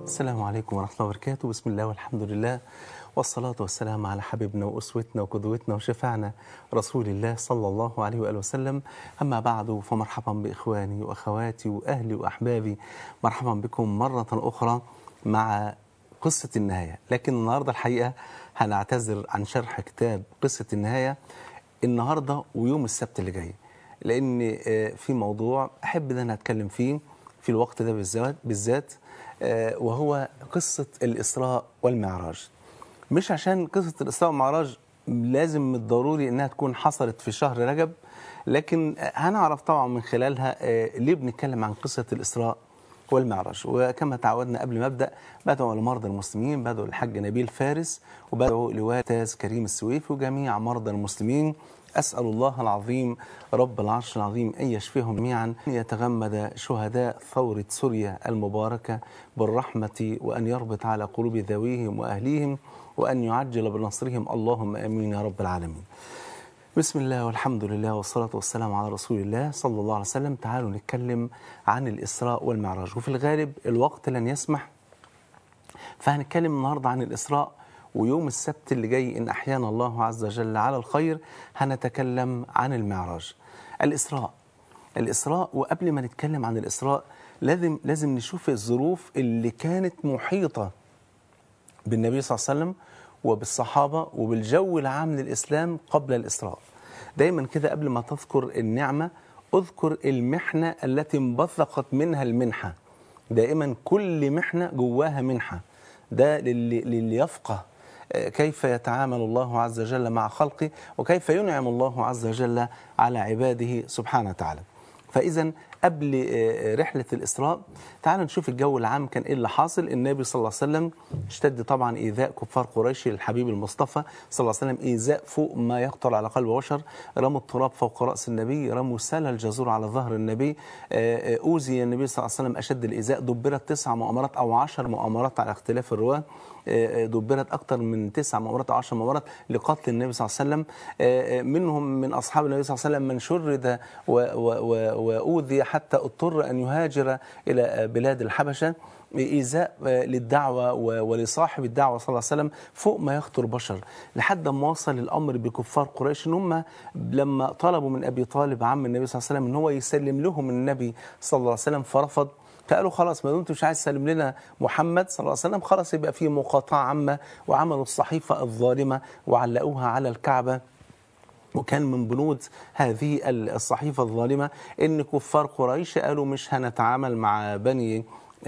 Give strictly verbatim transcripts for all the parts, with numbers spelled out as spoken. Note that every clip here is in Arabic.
السلام عليكم ورحمة الله وبركاته. بسم الله والحمد لله والصلاة والسلام على حبيبنا وأسوتنا وقدوتنا وشفعنا رسول الله صلى الله عليه وآله وسلم. أما بعد، فمرحبا بإخواني وأخواتي وأهلي وأحبابي، مرحبا بكم مرة أخرى مع قصة النهاية. لكن النهاردة الحقيقة هنعتذر عن شرح كتاب قصة النهاية النهاردة ويوم السبت اللي جاي، لأن في موضوع أحب أن أنا أتكلم فيه في الوقت ده بالذات بالذات وهو قصة الإسراء والمعراج. مش عشان قصة الإسراء والمعراج لازم من الضروري أنها تكون حصلت في شهر رجب، لكن هنعرف طبعا من خلالها ليه بنتكلم عن قصة الإسراء والمعراج. وكما تعودنا قبل ما أبدأ، بدعو لمرضى المسلمين، بدعو للحاج نبيل فارس، وبدعو لوالد كريم السويفي وجميع مرضى المسلمين. أسأل الله العظيم رب العرش العظيم أن يشفيهم جميعا، أن يتغمد شهداء ثورة سوريا المباركة بالرحمة، وأن يربط على قلوب ذويهم وأهليهم، وأن يعجل بنصرهم، اللهم آمين يا رب العالمين. بسم الله والحمد لله والصلاة والسلام على رسول الله صلى الله عليه وسلم. تعالوا نتكلم عن الإسراء والمعراج، وفي الغالب الوقت لن يسمح، فهنتكلم النهاردة عن الإسراء، ويوم السبت اللي جاي إن أحيانا الله عز وجل على الخير هنتكلم عن المعراج. الإسراء الإسراء وقبل ما نتكلم عن الإسراء لازم لازم نشوف الظروف اللي كانت محيطة بالنبي صلى الله عليه وسلم وبالصحابة وبالجو العام للإسلام قبل الإسراء. دايما كده قبل ما تذكر النعمة اذكر المحنة التي انبثقت منها المنحة. دائما كل محنة جواها منحة، ده للي, للي يفقه كيف يتعامل الله عز وجل مع خلقه، وكيف ينعم الله عز وجل على عباده سبحانه وتعالى. فإذا قبل رحلة الإسراء تعال نشوف الجو العام كان إيه اللي حاصل. النبي صلى الله عليه وسلم اشتد طبعا إيذاء كفار قريش للحبيب المصطفى صلى الله عليه وسلم، إيذاء فوق ما يخطر على قلب بشر. رموا التراب فوق رأس النبي، رموا سال الجزور على ظهر النبي، أوذي النبي صلى الله عليه وسلم أشد الإيذاء. دبرت تسع مؤامرات أو عشر مؤامرات على اختلاف الرواة، دبرت أكثر من تسع مؤامرات أو عشر مؤامرات لقتل النبي صلى الله عليه وسلم. منهم من أصحاب النبي صلى الله عليه وسلم من شرد وأوذي حتى اضطر أن يهاجر إلى بلاد الحبشة. إيذاء للدعوة ولصاحب الدعوة صلى الله عليه وسلم فوق ما يخطر بشر، لحد ما وصل الأمر بكفار قريش إن هم لما طلبوا من أبي طالب عم النبي صلى الله عليه وسلم إن هو يسلم لهم النبي صلى الله عليه وسلم فرفض. فقالوا خلاص ما دمت مش عايز تسلم لنا محمد صلى الله عليه وسلم، خلاص يبقى في مقاطعة عامة. وعملوا الصحيفة الظالمة وعلقوها على الكعبة. وكان من بنود هذه الصحيفة الظالمة إن كفار قريش قالوا مش هنتعامل مع بني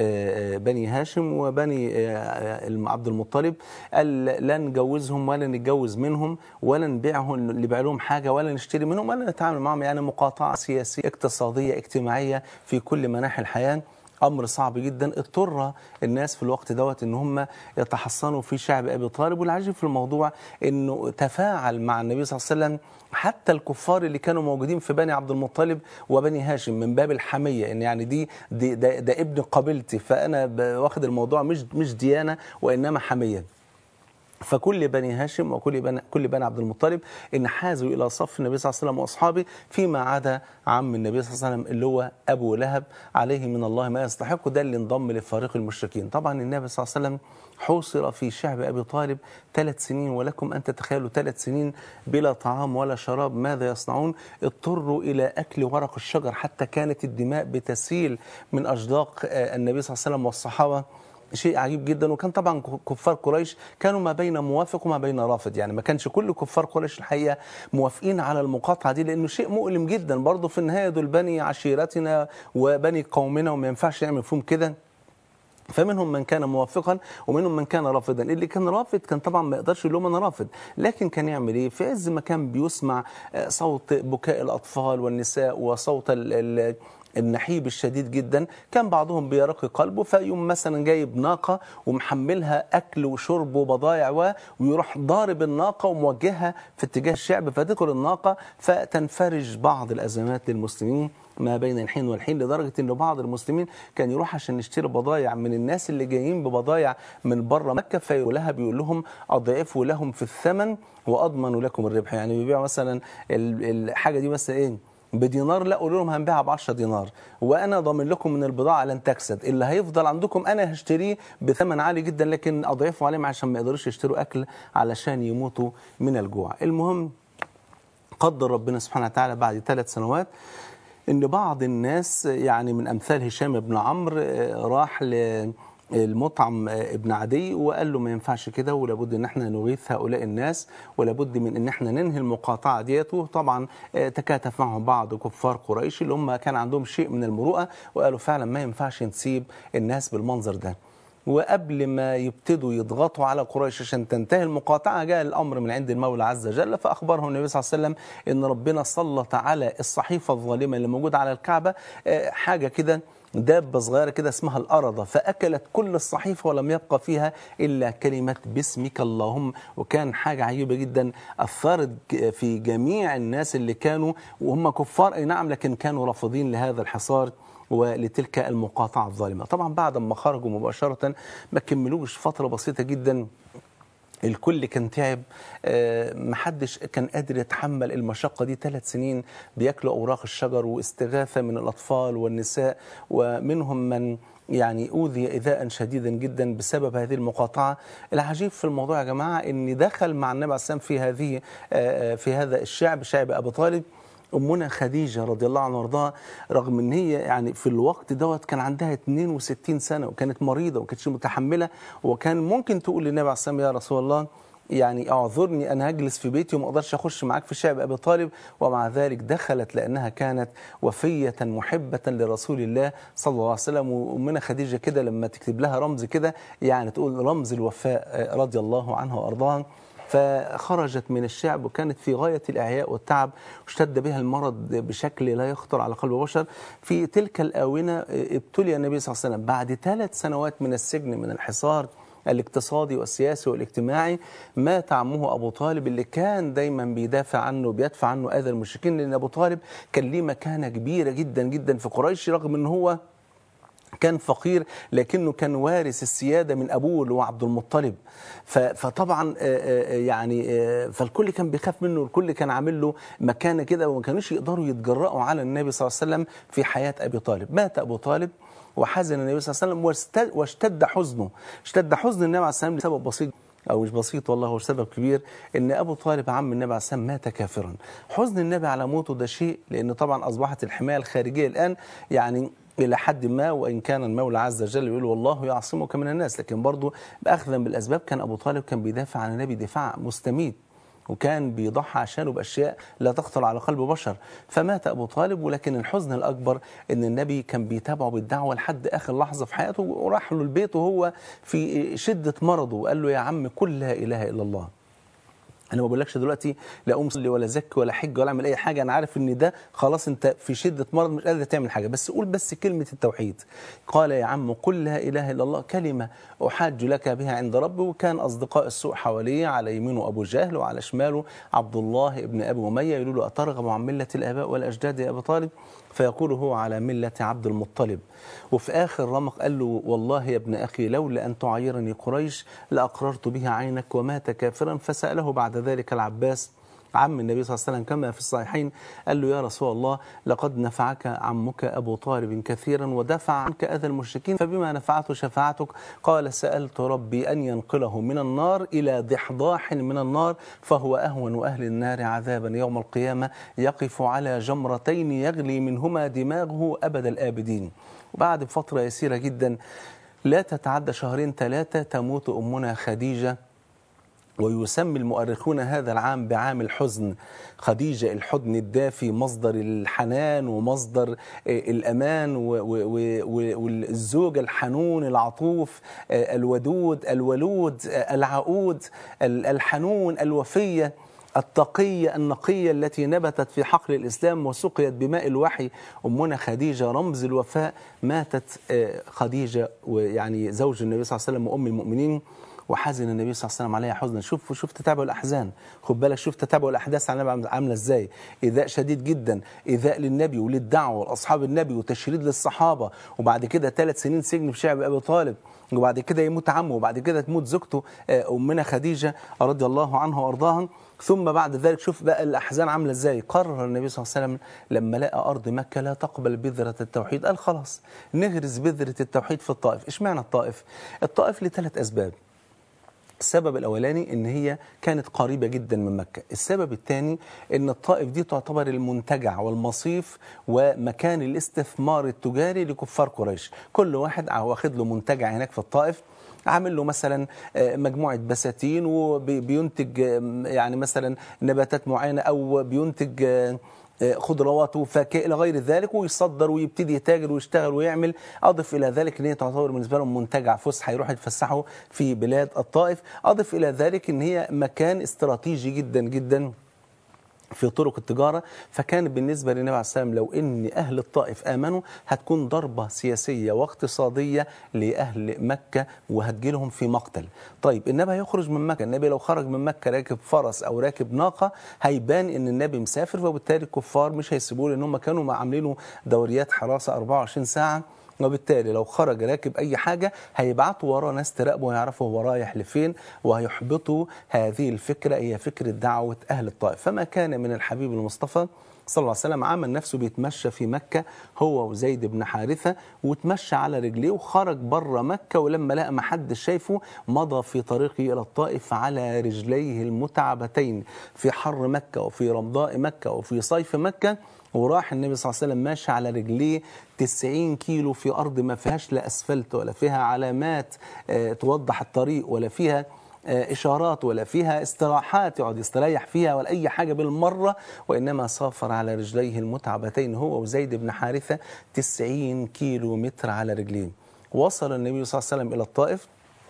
بني هاشم وبني عبد المطلب، قال لا نجوزهم ولا نتجوز منهم ولا نبيعهم نبيع لهم حاجة ولا نشتري منهم ولا نتعامل معهم، يعني مقاطعة سياسية اقتصادية اجتماعية في كل مناحي الحياة. أمر صعب جدا. اضطر الناس في الوقت دوت إن هم يتحصنوا في شعب أبي طالب. والعجيب في الموضوع إنه تفاعل مع النبي صلى الله عليه وسلم حتى الكفار اللي كانوا موجودين في بني عبد المطلب وبني هاشم من باب الحمية، إن يعني دي, دي ده, ده ابن قبيلتي، فأنا واخد الموضوع مش مش ديانة وإنما حمية. فكل بني هاشم وكل بني كل بني عبد المطلب انحازوا الى صف النبي صلى الله عليه وسلم واصحابه، فيما عدا عم النبي صلى الله عليه وسلم اللي هو ابو لهب عليه من الله ما يستحق، ده اللي انضم لفريق المشركين. طبعا النبي صلى الله عليه وسلم حوصر في شعب ابي طالب ثلاث سنين، ولكم ان تتخيلوا ثلاث سنين بلا طعام ولا شراب، ماذا يصنعون؟ اضطروا الى اكل ورق الشجر، حتى كانت الدماء بتسيل من اشداق النبي صلى الله عليه وسلم والصحابه. شيء عجيب جدا. وكان طبعا كفار قريش كانوا ما بين موافق وما بين رافض، يعني ما كانش كل كفار قريش الحقيقة موافقين على المقاطعة دي، لأنه شيء مؤلم جدا. برضه في النهاية دول بني عشيرتنا وبني قومنا وما ينفعش نعمل فيهم كده. فمنهم من كان موافقا ومنهم من كان رافضا. اللي كان رافض كان طبعا ما يقدرش يقول لهم انا رافض، لكن كان يعمل ايه؟ في عز ما كان بيسمع صوت بكاء الاطفال والنساء وصوت ال ال النحيب الشديد جدا، كان بعضهم بيرق قلبه، فيقوم مثلا جايب ناقة ومحملها أكل وشرب وبضائع ويروح ضارب الناقة وموجهها في اتجاه الشعب، فتدخل الناقة فتنفرج بعض الأزمات للمسلمين ما بين الحين والحين، لدرجة أن بعض المسلمين كان يروح عشان يشتري بضائع من الناس اللي جايين ببضائع من بره مكة، فيقول لها بيقول لهم أضعفوا لهم في الثمن وأضمن لكم الربح. يعني بيبيعوا مثلا الحاجة دي مثلا إيه بدينار، لا قولوا لهم هنبيعها ب عشرة دينار، وانا ضامن لكم من البضاعه لن تكسد، اللي هيفضل عندكم انا هشتريه بثمن عالي جدا، لكن اضيفوا عليهم عشان ما يقدروش يشتروا اكل علشان يموتوا من الجوع. المهم قدر ربنا سبحانه وتعالى بعد ثلاث سنوات ان بعض الناس يعني من امثال هشام بن عمرو راح ل المطعم ابن عدي وقال له ما ينفعش كده، ولابد ان احنا نغيث هؤلاء الناس، ولابد من ان احنا ننهي المقاطعه ديت. وطبعا تكاتف معهم بعض كفار قريش اللي هم كان عندهم شيء من المروءه، وقالوا فعلا ما ينفعش نسيب الناس بالمنظر ده. وقبل ما يبتدوا يضغطوا على قريش عشان تنتهي المقاطعه، جاء الامر من عند المولى عز وجل، فاخبرهم النبي صلى الله عليه وسلم ان ربنا سلط على الصحيفه الظالمه اللي موجوده على الكعبه حاجه كده، دابة صغيرة كده اسمها الأرضة، فأكلت كل الصحيفة ولم يبقى فيها إلا كلمة باسمك اللهم. وكان حاجة عجيبة جدا أثرت في جميع الناس اللي كانوا وهم كفار أي نعم، لكن كانوا رافضين لهذا الحصار ولتلك المقاطعة الظالمة. طبعا بعد ما خرجوا مباشرة ما كملوش فترة بسيطة جدا، الكل كان تعب، محدش كان قادر يتحمل المشقة دي. ثلاث سنين بياكلوا أوراق الشجر واستغاثة من الأطفال والنساء، ومنهم من يعني أوذي إيذاء شديدا جدا بسبب هذه المقاطعة. العجيب في الموضوع يا جماعة إن دخل مع النبي عليه السلام في هذه في هذا الشعب، شعب أبي طالب، أمنا خديجة رضي الله عنها وارضاها، رغم ان هي يعني في الوقت دوت كان عندها اثنين وستين سنة وكانت مريضة وما كانتش متحملة، وكان ممكن تقول للنبي عليه السلام يا رسول الله يعني اعذرني انا هجلس في بيتي وما اقدرش اخش معاك في شعب ابي طالب، ومع ذلك دخلت لانها كانت وفية محبة لرسول الله صلى الله عليه وسلم. وامنا خديجة كده لما تكتب لها رمز كده يعني تقول رمز الوفاء رضي الله عنها وارضاها. فخرجت من الشعب وكانت في غاية الإعياء والتعب، واشتد بها المرض بشكل لا يخطر على قلب بشر. في تلك الآونة ابتلي النبي صلى الله عليه وسلم بعد ثلاث سنوات من السجن، من الحصار الاقتصادي والسياسي والاجتماعي. مات عمه أبو طالب اللي كان دايما بيدافع عنه وبيدفع عنه أذى المشركين، لأن أبو طالب كان ليه مكانة كبيرة جدا جدا في قريش، رغم أنه هو كان فقير لكنه كان وارث السيادة من أبوه اللي هو عبد المطلب. فطبعا يعني فالكل كان بيخاف منه، الكل كان عامل له مكانة كده، وما كانوش يقدروا يتجرأوا على النبي صلى الله عليه وسلم في حياة أبي طالب. مات أبو طالب وحزن النبي صلى الله عليه وسلم واشتد حزنه، اشتد حزن النبي عليه السلام لسبب بسيط أو مش بسيط والله، هو سبب كبير، إن أبو طالب عم النبي عليه السلام مات كافرا. حزن النبي على موته ده شيء، لأن طبعا أصبحت الحماية الخارجية الآن يعني إلى حد ما، وإن كان المولى عز وجل يقول والله يعصمك من الناس، لكن برضه بأخذا بالأسباب كان أبو طالب كان بيدافع عن النبي دفاع مستميت، وكان بيضحى عشانه بأشياء لا تخطر على قلب بشر. فمات أبو طالب، ولكن الحزن الأكبر إن النبي كان بيتابعه بالدعوة لحد آخر لحظة في حياته، وراح له البيت وهو في شدة مرضه وقال له يا عم قل لا إله إلا الله. انا ما بقولكش دلوقتي لا اقوم اصلي ولا زكي ولا حج ولا اعمل اي حاجه، انا عارف ان ده خلاص انت في شده مرض مش قادر تعمل حاجه، بس قول بس كلمه التوحيد. قال يا عم قل لا اله الا الله كلمه احاج لك بها عند ربي. وكان اصدقاء السوء حواليه، على يمينه ابو جهل وعلى شماله عبد الله ابن ابي اميه، يقولوا له اترغب عن مله الاباء والاجداد يا ابي طالب؟ فيقول هو على مله عبد المطلب. وفي آخر رمق قال له والله يا ابن أخي لولا أن تعيرني قريش لأقررت بها عينك، ومات كافرا. فسأله بعد ذلك العباس عم النبي صلى الله عليه وسلم كما في الصحيحين، قال له يا رسول الله لقد نفعك عمك أبو طالب كثيرا ودفع عنك أذى المشركين، فبما نفعته شفاعتك؟ قال سألت ربي أن ينقله من النار إلى ضحضاح من النار، فهو أهون أهل النار عذابا يوم القيامة، يقف على جمرتين يغلي منهما دماغه أبد الآبدين. وبعد فترة يسيرة جدا لا تتعدى شهرين ثلاثة تموت أمنا خديجة، ويسمي المؤرخون هذا العام بعام الحزن. خديجة الحضن الدافي، مصدر الحنان ومصدر الأمان، والزوج الحنون العطوف الودود الولود العقود الحنون الوفية التقية النقية التي نبتت في حقل الإسلام وسقيت بماء الوحي. أمنا خديجة رمز الوفاء. ماتت خديجة ويعني زوج النبي صلى الله عليه وسلم وأم المؤمنين، وحزن النبي صلى الله عليه وسلم عليها حزنا. شوف شوف تتابع الأحزان، خد بالك، شوف تتابع الأحداث على النبي عاملة إزاي. إيذاء شديد جدا، إيذاء للنبي وللدعوة ولأصحاب النبي وتشريد للصحابة، وبعد كده ثلاث سنين سجن في شعب أبي طالب، وبعد كده يموت عمه، وبعد كده تموت زوجته أمنا خديجة رضي الله عنها وأرضاها. ثم بعد ذلك شوف بقى الأحزان عاملة إزاي. قرر النبي صلى الله عليه وسلم لما لقى أرض مكة لا تقبل بذرة التوحيد، قال خلاص نغرس بذرة التوحيد في الطائف. إشمعنى الطائف؟ الطائف لثلاث أسباب. السبب الأولاني إن هي كانت قريبة جدا من مكة. السبب الثاني إن الطائف دي تعتبر المنتجع والمصيف ومكان الاستثمار التجاري لكفار قريش. كل واحد واخد له منتجع هناك في الطائف، عامل له مثلا مجموعة بساتين وبينتج يعني مثلا نباتات معينة، أو بينتج خضروات وفاكهة إلى غير ذلك، ويصدر ويبتدي يتاجر ويشتغل ويعمل. أضف إلى ذلك أن هي تعتبر بالنسبة لهم منتجع فسحة يروح يتفسحوا في بلاد الطائف. أضف إلى ذلك أن هي مكان استراتيجي جدا جدا في طرق التجارة. فكان بالنسبة للنبي عليه السلام لو إن أهل الطائف آمنوا هتكون ضربة سياسية واقتصادية لأهل مكة وهتجيلهم في مقتل. طيب النبي هيخرج من مكة، النبي لو خرج من مكة راكب فرس أو راكب ناقة هيبان إن النبي مسافر، وبالتالي الكفار مش هيسيبوه لأن هم كانوا عاملينه دوريات حراسة أربعة وعشرين ساعة، وبالتالي لو خرج راكب أي حاجة هيبعتوا وراه ناس تراقبه ويعرفوا هو رايح لفين، وهيحبطوا هذه الفكرة، هي فكرة دعوة أهل الطائف. فما كان من الحبيب المصطفى صلى الله عليه وسلم عمل نفسه بيتمشى في مكة هو وزيد بن حارثة، وتمشى على رجليه وخرج بره مكة، ولما لقى ما حد شايفه مضى في طريقه إلى الطائف على رجليه المتعبتين في حر مكة وفي رمضاء مكة وفي صيف مكة. وراح النبي صلى الله عليه وسلم ماشي على رجليه تسعين كيلو في أرض ما فيهاش لا أسفلت ولا فيها علامات توضح الطريق ولا فيها إشارات ولا فيها استراحات يقعد يستريح فيها ولا أي حاجة بالمرة، وإنما سافر على رجليه المتعبتين هو وزيد بن حارثة تسعين كيلو متر على رجليه. وصل النبي صلى الله عليه وسلم إلى الطائف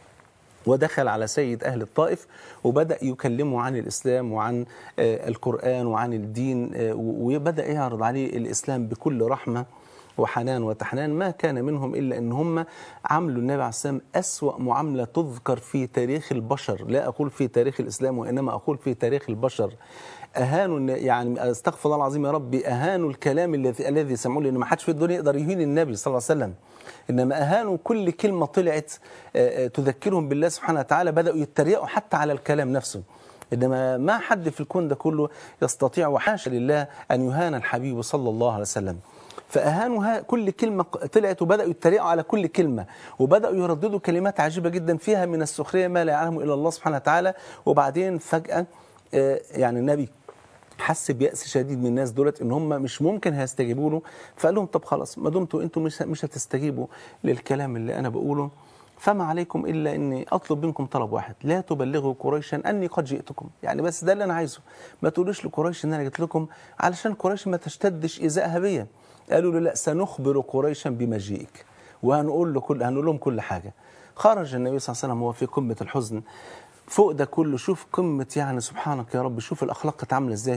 ودخل على سيد أهل الطائف وبدأ يكلمه عن الإسلام وعن القرآن وعن الدين، وبدأ يعرض عليه الإسلام بكل رحمة وحنان وتحنان. ما كان منهم إلا أن هم عملوا النبي عليه السلام أسوأ معاملة تذكر في تاريخ البشر، لا أقول في تاريخ الإسلام وإنما أقول في تاريخ البشر. أهانوا، يعني استغفر الله العظيم يا ربي، أهانوا الكلام الذي الذي سمعوه، لأن ما حدش في الدنيا يقدر يهين النبي صلى الله عليه وسلم، إنما أهانوا كل كلمة طلعت تذكرهم بالله سبحانه وتعالى، بدأوا يتريقوا حتى على الكلام نفسه. إنما ما حد في الكون ده كله يستطيع وحاشا لله أن يهان الحبيب صلى الله عليه وسلم. فأهانوا كل كلمة طلعت وبدأوا يتريقوا على كل كلمة، وبدأوا يرددوا كلمات عجيبة جدا فيها من السخرية ما لا يعلمه إلا الله سبحانه وتعالى. وبعدين فجأة يعني النبي حس بيأس شديد من الناس دولت ان هم مش ممكن هيستجيبوا له، فقال لهم طب خلاص ما دمتوا انتم مش مش هتستجيبوا للكلام اللي انا بقوله، فما عليكم الا اني اطلب منكم طلب واحد، لا تبلغوا قريشا اني قد جئتكم. يعني بس ده اللي انا عايزه، ما تقولوش لقريش ان انا جيت لكم علشان قريش ما تشتدش ايذائها بيا. قالوا له لا، سنخبر قريشا بمجيئك وهنقول له كل هنقول لهم كل حاجه. خرج النبي صلى الله عليه وسلم وهو في قمه الحزن. فوق ده كله شوف قمة، يعني سبحانك يا رب، شوف الأخلاق كانت عاملة إزاي.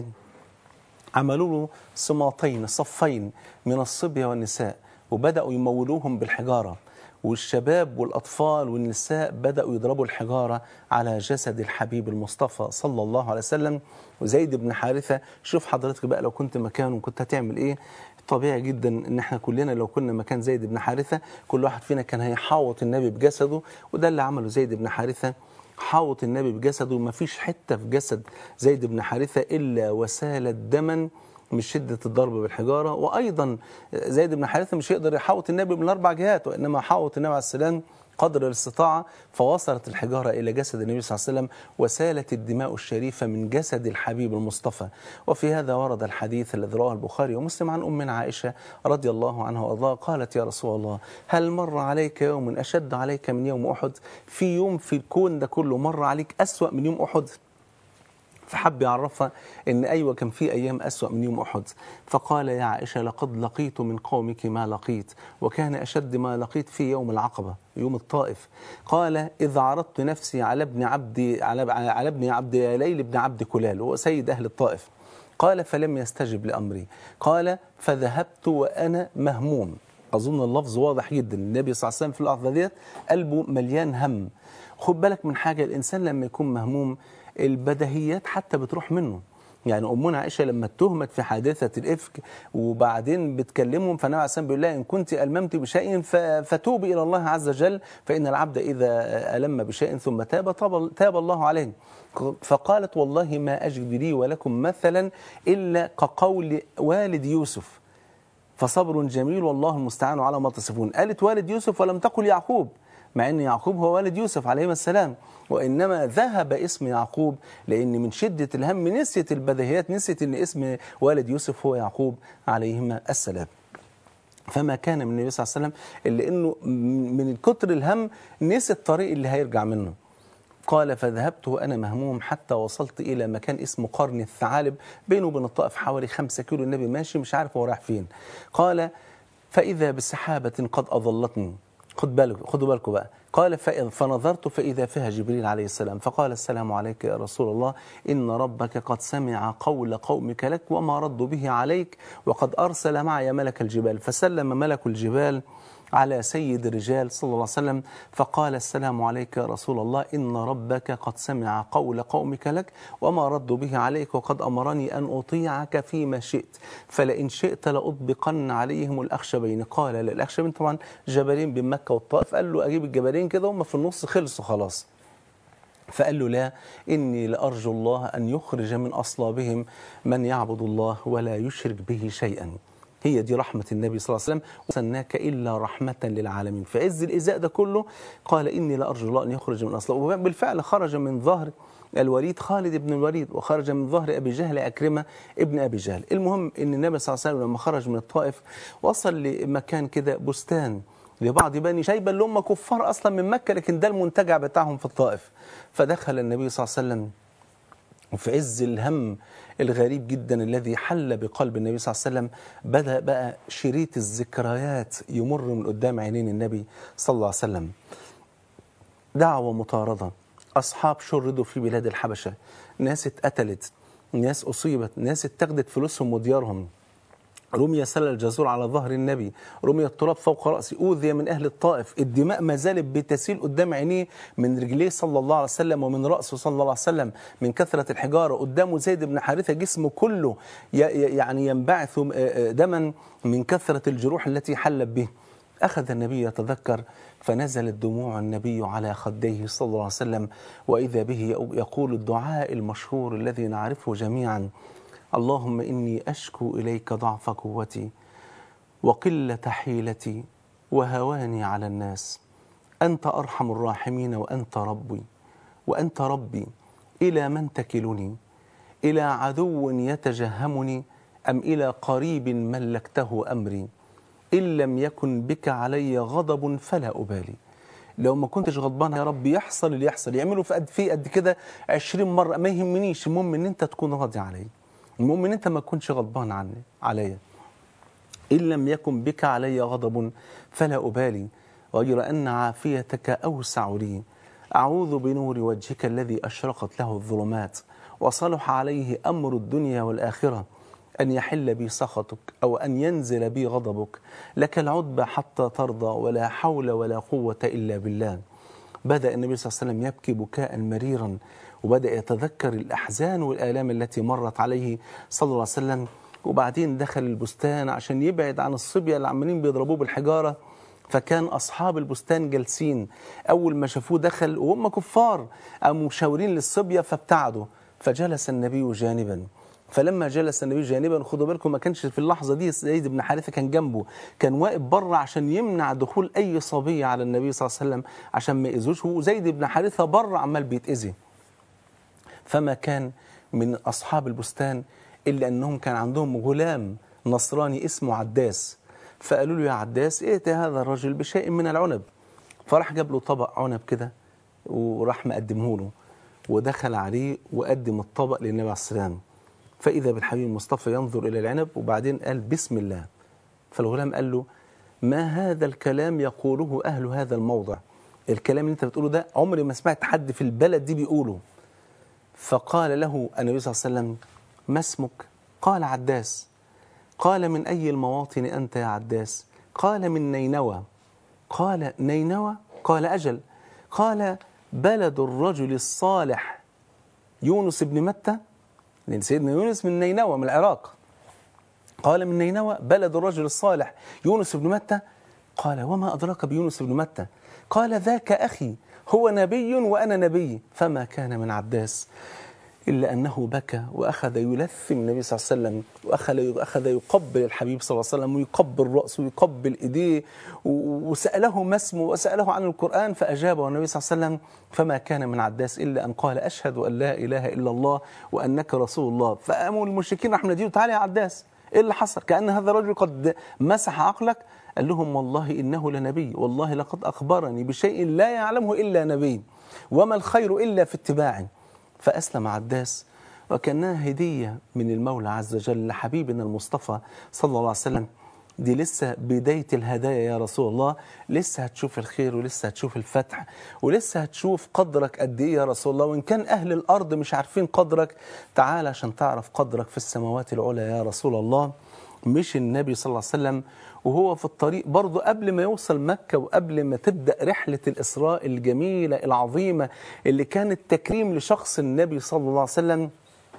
عملوا له صماطين صفين من الصبية والنساء وبدأوا يمولوهم بالحجارة، والشباب والأطفال والنساء بدأوا يضربوا الحجارة على جسد الحبيب المصطفى صلى الله عليه وسلم. وزيد بن حارثة، شوف حضرتك بقى لو كنت مكانه كنت هتعمل إيه؟ طبيعي جدا ان احنا كلنا لو كنا مكان زيد بن حارثة كل واحد فينا كان هيحاوط النبي بجسده، وده اللي عمله زيد بن حارثة، حاوط النبي بجسده. ما فيش حتة في جسد زيد بن حارثة إلا وسالت دما من شدة الضرب بالحجارة. وأيضا زيد بن حارثة مش يقدر يحاوط النبي من أربع جهات، وإنما حاوط النبي عليه السلام قدر الاستطاعة، فوصلت الحجارة إلى جسد النبي صلى الله عليه وسلم وسالت الدماء الشريفة من جسد الحبيب المصطفى. وفي هذا ورد الحديث الذي رواه البخاري ومسلم عن أمنا عائشة رضي الله عنها وأرضاها قالت: يا رسول الله، هل مر عليك يوم أشد عليك من يوم أحد؟ في يوم في الكون ده كله مر عليك أسوأ من يوم أحد؟ فحب يعرفها ان ايوه كان في ايام اسوأ من يوم احد. فقال: يا عائشه، لقد لقيت من قومك ما لقيت، وكان اشد ما لقيت في يوم العقبه يوم الطائف. قال: اذ عرضت نفسي على ابن عبد على على ابن عبد ليل بن عبد كلال وهو سيد اهل الطائف. قال: فلم يستجب لامري. قال: فذهبت وانا مهموم. أظن اللفظ واضح جدا. النبي صلى الله عليه وسلم في اللحظة ديت قلبه مليان هم. خد بالك من حاجة، الإنسان لما يكون مهموم البديهيات حتى بتروح منه. يعني أمنا عائشة لما اتهمت في حادثة الإفك وبعدين بتكلمهم، فالنبي عليه الصلاة والسلام بيقول لها إن كنت ألممت بشيء فتوبي إلى الله عز وجل، فإن العبد إذا ألم بشيء ثم تاب تاب, تاب الله عليه. فقالت والله ما أجد لي ولكم مثلا إلا كقول والد يوسف فصبر جميل والله المستعان على ما تصفون. قالت والد يوسف ولم تقل يعقوب، مع أن يعقوب هو والد يوسف عليه السلام، وإنما ذهب اسم يعقوب لأن من شدة الهم نسيت البديهيات، نسيت أن اسم والد يوسف هو يعقوب عليهما السلام. فما كان من النبي صلى الله عليه وسلم إلا أنه من كتر الهم نسي الطريق اللي هيرجع منه. قال فذهبت وأنا مهموم حتى وصلت إلى مكان اسمه قرن الثعالب، بينه وبين الطائف حوالي خمسة كيلو. النبي ماشي مش عارف هو رايح فين. قال فإذا بسحابة قد أظلتني. خد بالك خدوا بالكم بقى. قال فنظرت فإذا فيها جبريل عليه السلام فقال السلام عليك يا رسول الله، إن ربك قد سمع قول قومك لك وما ردوا به عليك وقد أرسل معي ملك الجبال. فسلم ملك الجبال على سيد الرجال صلى الله عليه وسلم فقال السلام عليك يا رسول الله، إن ربك قد سمع قول قومك لك وما ردوا به عليك وقد أمرني أن أطيعك فيما شئت، فلئن شئت لأطبقن عليهم الأخشبين. قال لا، الأخشبين طبعا جبلين بين مكة والطائف. قال له أجيب الجبلين كده هم في النص خلصوا خلاص. فقال له لا، إني لأرجو الله أن يخرج من أصلابهم من يعبد الله ولا يشرك به شيئا. هي دي رحمة النبي صلى الله عليه وسلم، وسناك إلا رحمة للعالمين. في عز الإزاء ده كله قال إني لأرجو الله أن يخرج من أصله. وبالفعل خرج من ظهر الوليد خالد بن الوليد، وخرج من ظهر أبي جهل أكرمة ابن أبي جهل. المهم إن النبي صلى الله عليه وسلم لما خرج من الطائف وصل لمكان كده بستان لبعض بني شيبة اللي هم كفار أصلا من مكة، لكن ده المنتجع بتاعهم في الطائف. فدخل النبي صلى الله عليه وسلم وفي عز الهم الغريب جدا الذي حل بقلب النبي صلى الله عليه وسلم بدأ بقى شريط الذكريات يمر من قدام عينين النبي صلى الله عليه وسلم. دعوة مطاردة، أصحاب شردوا في بلاد الحبشة، ناس اتقتلت، ناس أصيبت، ناس اتخذت فلوسهم وديارهم، رمي سلة الجزور على ظهر النبي، رمي التراب فوق رأسه، أوذي من أهل الطائف، الدماء ما زالت بتسيل قدام عينيه من رجليه صلى الله عليه وسلم ومن رأسه صلى الله عليه وسلم من كثرة الحجارة. قدامه زيد بن حارثة جسمه كله يعني ينبعث دما من كثرة الجروح التي حلت به. أخذ النبي يتذكر فنزلت دموع النبي على خديه صلى الله عليه وسلم، وإذا به يقول الدعاء المشهور الذي نعرفه جميعا: اللهم إني أشكو إليك ضعف قوتي وقلة حيلتي وهواني على الناس، أنت أرحم الراحمين وأنت ربي وأنت ربي، إلى من تكلني؟ إلى عدو يتجهمني أم إلى قريب ملكته أمري؟ إن لم يكن بك علي غضب فلا أبالي. لو ما كنتش غضبان يا رب يحصل اللي يحصل، يعملوا في قد في قد كده عشرين مرة ما يهمنيش، المهم إن أنت تكون راضي علي، المهم ان انت ما تكونش غضبان عني عليا. ان لم يكن بك علي غضب فلا ابالي، غير ان عافيتك اوسع لي. اعوذ بنور وجهك الذي اشرقت له الظلمات وصلح عليه امر الدنيا والاخره ان يحل بي سخطك او ان ينزل بي غضبك، لك العتبى حتى ترضى ولا حول ولا قوه الا بالله. بدأ النبي صلى الله عليه وسلم يبكي بكاء مريرا، وبدأ يتذكر الأحزان والآلام التي مرت عليه صلى الله عليه وسلم. وبعدين دخل البستان عشان يبعد عن الصبية اللي عمالين بيضربوه بالحجارة. فكان أصحاب البستان جالسين، أول ما شافوه دخل وهم كفار قاموا مشاورين للصبية فابتعدوا، فجلس النبي جانبا. فلما جلس النبي جانبا، خدوا بالكم ما كانش في اللحظة دي زيد بن حارثة كان جنبه، كان واقف بره عشان يمنع دخول أي صبية على النبي صلى الله عليه وسلم عشان ما يأذوش، وزيد بن حارثة بره عمال بيتأذي. فما كان من أصحاب البستان إلا أنهم كان عندهم غلام نصراني اسمه عداس. فقالوا له يا عداس ائت هذا الرجل بشيء من العنب. فراح جاب له طبق عنب كده وراح مقدمه له، ودخل عليه وقدم الطبق للنبي عليه السلام. فإذا بالحبيب المصطفى ينظر إلى العنب وبعدين قال بسم الله. فالغلام قال له ما هذا الكلام يقوله أهل هذا الموضع؟ الكلام اللي انت بتقوله ده عمري ما سمعت حد في البلد دي بيقوله. فقال له النبي صلى الله عليه وسلم ما اسمك؟ قال عداس. قال من أي المواطن أنت يا عداس؟ قال من نينوى. قال نينوى؟ قال أجل. قال بلد الرجل الصالح يونس بن متى، لأن سيدنا يونس من نينوى من العراق. قال من نينوى بلد الرجل الصالح يونس بن متى. قال وما أدراك بيونس بن متى؟ قال ذاك أخي هو نبي وأنا نبي. فما كان من عباس إلا أنه بكى وأخذ يلثم النبي صلى الله عليه وسلم، وأخذ أخذ يقبل الحبيب صلى الله عليه وسلم، ويقبل رأسه ويقبل إيديه، وسأله ما اسمه وسأله عن القرآن، فأجابه النبي صلى الله عليه وسلم. فما كان من عباس إلا أن قال أشهد أن لا إله إلا الله وأنك رسول الله. فقاموا المشركين راح مناديله تعالى يا عباس، إيه اللي حصل؟ كأن هذا الرجل قد مسح عقلك. قال لهم والله إنه لنبي، والله لقد أخبرني بشيء لا يعلمه إلا نبي، وما الخير إلا في اتباعي. فأسلم عباس، وكأنها هدية من المولى عز وجل لحبيبنا المصطفى صلى الله عليه وسلم. دي لسه بداية الهدايا يا رسول الله، لسه هتشوف الخير ولسه هتشوف الفتح ولسه هتشوف قدرك قد إيه يا رسول الله. وإن كان أهل الأرض مش عارفين قدرك، تعال عشان تعرف قدرك في السماوات العلى يا رسول الله. مش النبي صلى الله عليه وسلم وهو في الطريق برضه قبل ما يوصل مكة وقبل ما تبدأ رحلة الإسراء الجميلة العظيمة اللي كانت تكريم لشخص النبي صلى الله عليه وسلم،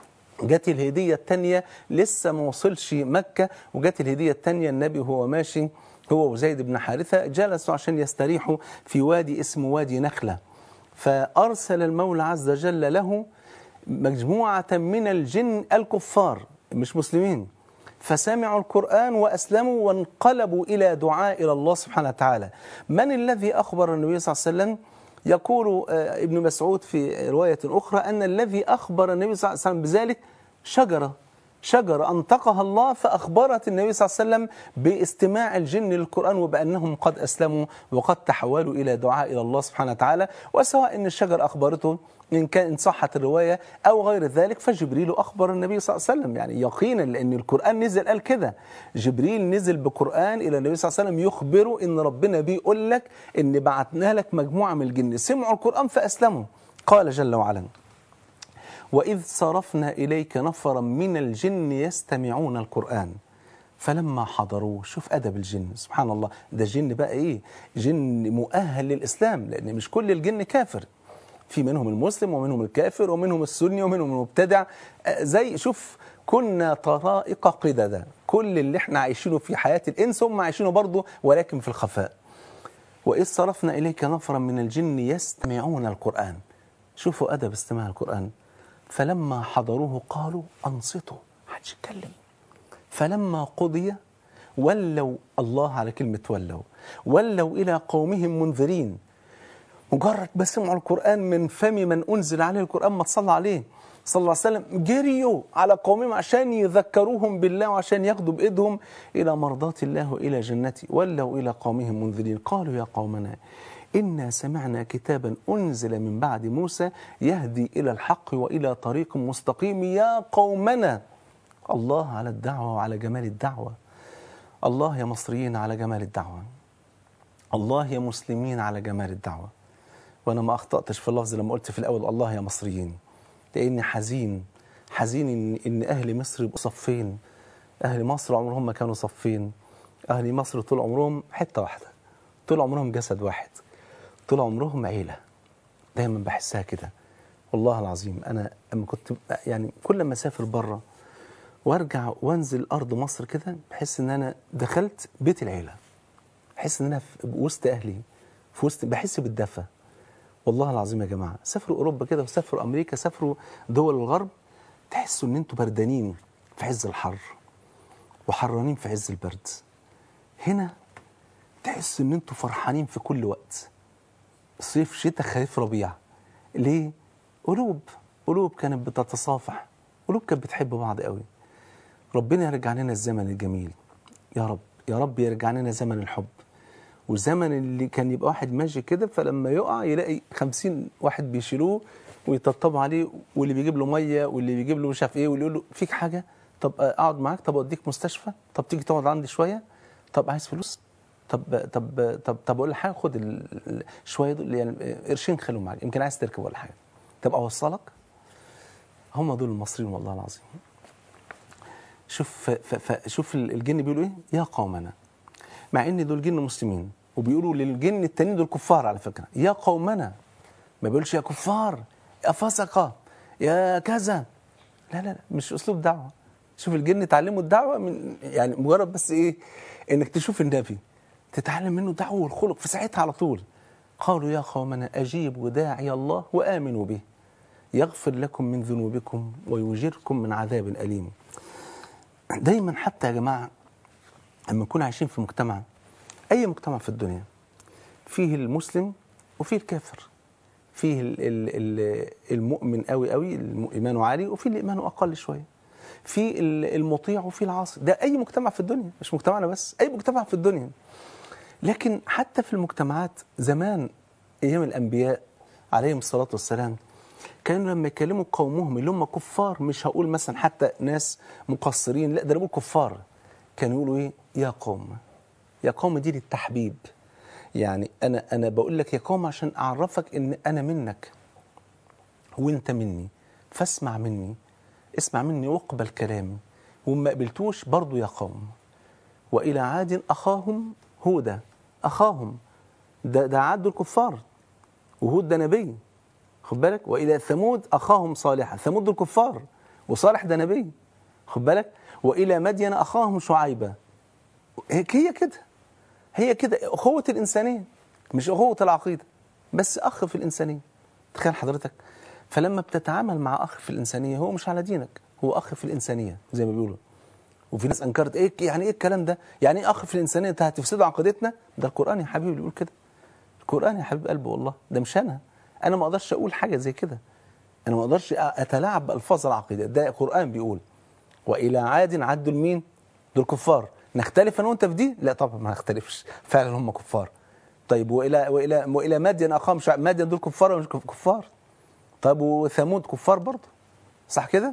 جت الهدية التانية. لسه ما وصلش مكة وجت الهدية التانية. النبي هو ماشي هو وزيد بن حارثة جلسوا عشان يستريحوا في وادي اسمه وادي نخلة، فأرسل المولى عز وجل له مجموعة من الجن الكفار مش مسلمين، فسمعوا القرآن وأسلموا وانقلبوا إلى دعاء إلى الله سبحانه وتعالى. من الذي أخبر النبي صلى الله عليه وسلم؟ يقول ابن مسعود في رواية أخرى أن الذي أخبر النبي صلى الله عليه وسلم بذلك شجرة شجرة أنطقها الله، فأخبرت النبي صلى الله عليه وسلم باستماع الجن للقرآن وبأنهم قد أسلموا وقد تحولوا إلى دعاء إلى الله سبحانه وتعالى. وسواء أن الشجر أخبرته إن كان إن صحت الرواية أو غير ذلك، فجبريل أخبر النبي صلى الله عليه وسلم، يعني يقينا لأن القرآن نزل قال كده. جبريل نزل بقرآن إلى النبي صلى الله عليه وسلم يخبره إن ربنا بيقول لك إن بعتنا لك مجموعة من الجن سمعوا القرآن فأسلموا. قال جل وعلا وإذ صرفنا إليك نفرا من الجن يستمعون القرآن فلما حضروه. شوف أدب الجن سبحان الله، ده جن بقى إيه؟ جن مؤهل للإسلام، لأن مش كل الجن كافر، في منهم المسلم ومنهم الكافر ومنهم السني ومنهم المبتدع. زي شوف كنا طرائق قددا، كل اللي احنا عايشينه في حياة الإنس هم عايشينه برضه ولكن في الخفاء. وإذ صرفنا إليك نفرا من الجن يستمعون القرآن. شوفوا أدب استماع القرآن. فلما حضروه قالوا أنصتوا، محدش يتكلم. فلما قضي ولوا، الله على كلمة ولوا، ولوا إلى قومهم منذرين. مجرد ما سمعوا القرآن من فم من أنزل عليه القرآن ما تصلى عليه صلى الله عليه وسلم، جريوا على قومهم عشان يذكروهم بالله وعشان ياخدوا بإيدهم إلى مرضات الله وإلى جنته. ولوا إلى قومهم منذرين قالوا يا قومنا إنا سمعنا كتابا أنزل من بعد موسى يهدي إلى الحق وإلى طريق مستقيم يا قومنا. الله على الدعوة وعلى جمال الدعوة. الله يا مصريين على جمال الدعوة. الله يا مسلمين على جمال الدعوة. وأنا ما أخطأتش في اللفظ لما قلت في الأول الله يا مصريين، لأني حزين حزين إن, إن أهل مصر يبقوا صفين. أهل مصر عمرهم ما كانوا صفين. أهل مصر طول عمرهم حتة واحدة، طول عمرهم جسد واحد، طول عمرهم عيلة. دايما بحسها كده والله العظيم. أنا لما كنت يعني كل ما أسافر بره وارجع وانزل أرض مصر كده بحس إن أنا دخلت بيت العيلة، بحس إن أنا في وسط أهلي، في وسط، بحس بالدفى والله العظيم. يا جماعة سافروا أوروبا كده وسافروا أمريكا، سافروا دول الغرب، تحسوا إن أنتوا بردانين في عز الحر وحرانين في عز البرد. هنا تحسوا إن أنتوا فرحانين في كل وقت، صيف شتاء خريف ربيع. ليه؟ قلوب قلوب كانت بتتصافح، قلوب كانت بتحب بعض قوي. ربنا يرجع لنا الزمن الجميل يا رب، يا رب يرجع لنا زمن الحب، وزمن اللي كان يبقى واحد ماشي كده فلما يقع يلاقي خمسين واحد بيشيلوه ويطبطبوا عليه، واللي بيجيب له ميه واللي بيجيب له مش عارف ايه، واللي يقول له فيك حاجه؟ طب اقعد معاك، طب اوديك مستشفى، طب تيجي تقعد عندي شويه، طب عايز فلوس، طب طب طب طب اقول لك حاجه، خد ال... شويه دول يعني قرشين خليهم معاك، يمكن عايز تركب ولا حاجه، طب اوصلك. هم دول المصريين والله العظيم. شوف ف... ف... شوف الجن بيقولوا ايه؟ يا قومنا مع ان دول جن مسلمين، وبيقولوا للجن التانيين دول كفار على فكره، يا قومنا، ما بيقولش يا كفار يا فسقه يا كذا، لا لا لا، مش اسلوب دعوه. شوف الجن اتعلموا الدعوه من يعني مجرد بس ايه، انك تشوف النبي تتعلم منه دعوه والخلق في ساعتها على طول. قالوا يا قومنا اجيبوا داعي الله وامنوا به يغفر لكم من ذنوبكم ويجركم من عذاب اليم. دايما حتى يا جماعه لما نكون عايشين في مجتمع، اي مجتمع في الدنيا، فيه المسلم وفيه الكافر، فيه ال ال ال المؤمن قوي قوي ايمانه عالي، وفيه اللي ايمانه اقل شويه، في المطيع وفي العاصي. ده اي مجتمع في الدنيا، مش مجتمعنا بس، اي مجتمع في الدنيا. لكن حتى في المجتمعات زمان ايام الانبياء عليهم الصلاه والسلام، كانوا لما يكلموا قومهم اللي هم كفار، مش هقول مثلا حتى ناس مقصرين، لا ده انا بقول كفار، كانوا يقولوا ايه؟ يا قوم. يا قوم دي للتحبيب، يعني انا انا بقول لك يا قوم عشان اعرفك ان انا منك وانت مني، فاسمع مني، اسمع مني واقبل كلامي، وما قبلتوش برضو يا قوم. والى عاد اخاهم هودا، اخاهم ده ده عاد دول كفار، وهود ده نبي، خد بالك. والى ثمود اخاهم صالحا، ثمود دول كفار وصالح ده نبي، خد بالك. والى مدين اخاهم شعيبا. هي كده، هي كده اخوه الانسانيه، مش اخوه العقيده بس، اخ في الانسانيه. تخيل حضرتك، فلما بتتعامل مع اخ في الانسانيه هو مش على دينك، هو اخ في الانسانيه زي ما بيقولوا. وفي ناس انكرت ايه يعني ايه الكلام ده؟ يعني ايه اخ في الانسانيه؟ انت هتفسدوا عقيدتنا؟ ده القران يا حبيبي اللي بيقول كده، القران يا حبيب قلبي والله، ده مش انا انا ما اقدرش اقول حاجه زي كده، انا ما اقدرش اتلاعب بالفاظ العقيده، ده القران بيقول. والى عاد، عاد دول مين؟ دول كفار. نختلف انا وانت في دي؟ لا طبعا ما نختلفش، فعلا هم كفار. طيب والى والى والى مدين اخاهم شعيب، مدين دول كفار ولا مش كفار؟ طيب وثمود كفار برضه، صح كده؟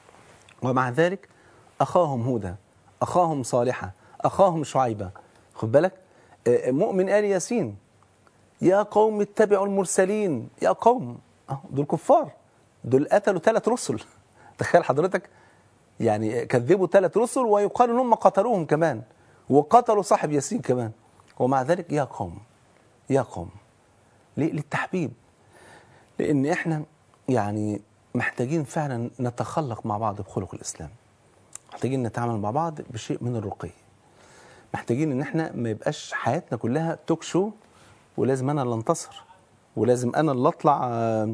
ومع ذلك اخاهم هودا، اخاهم صالحا، اخاهم شعيبا، خد بالك. مؤمن آل ياسين، يا قوم اتبعوا المرسلين، يا قوم دول كفار، دول قتلوا ثلاث رسل. تخيل حضرتك، يعني كذبوا ثلاث رسل ويقال ان هم قتلوهم كمان، وقتلوا صاحب ياسين كمان، ومع ذلك يا قوم، يا قوم. ليه؟ للتحبيب، لان احنا يعني محتاجين فعلا نتخلق مع بعض بخلق الاسلام، محتاجين نتعامل مع بعض بشيء من الرقي، محتاجين ان احنا ما يبقاش حياتنا كلها توك شو، ولازم انا اللي انتصر، ولازم انا اللي اطلع آآ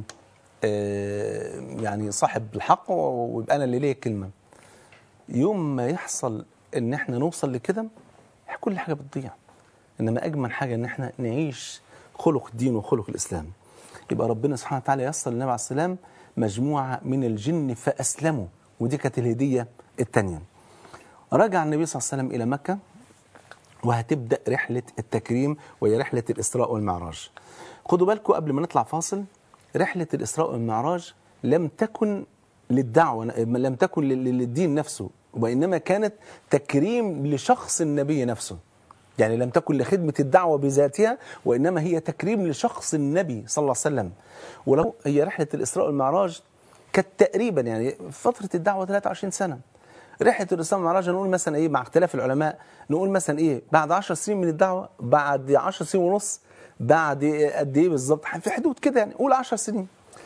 آآ يعني صاحب الحق، ويبقى انا اللي ليا كلمه. يوم ما يحصل ان احنا نوصل لكده كل حاجه بتضيع. انما اجمل حاجه ان احنا نعيش خلق الدين وخلق الاسلام. يبقى ربنا سبحانه وتعالى يسر للنبي عليه السلام مجموعه من الجن فاسلموا، ودي كانت الهديه الثانيه. رجع النبي صلى الله عليه وسلم الى مكه، وهتبدا رحله التكريم وهي رحله الاسراء والمعراج. خدوا بالكم قبل ما نطلع فاصل، رحله الاسراء والمعراج لم تكن للدعوه، لم تكن للدين نفسه، وانما كانت تكريم لشخص النبي نفسه. يعني لم تكن لخدمه الدعوه بذاتها، وانما هي تكريم لشخص النبي صلى الله عليه وسلم. ولو هي رحله الاسراء والمعراج كانت تقريبا يعني فتره الدعوه ثلاثة وعشرين سنه. رحله الاسراء والمعراج نقول مثلا ايه، مع اختلاف العلماء، نقول مثلا ايه بعد عشر سنين من الدعوه، بعد عشر سنين ونص، بعد قد ايه بالظبط، في حدود كده يعني، قول عشر سنين،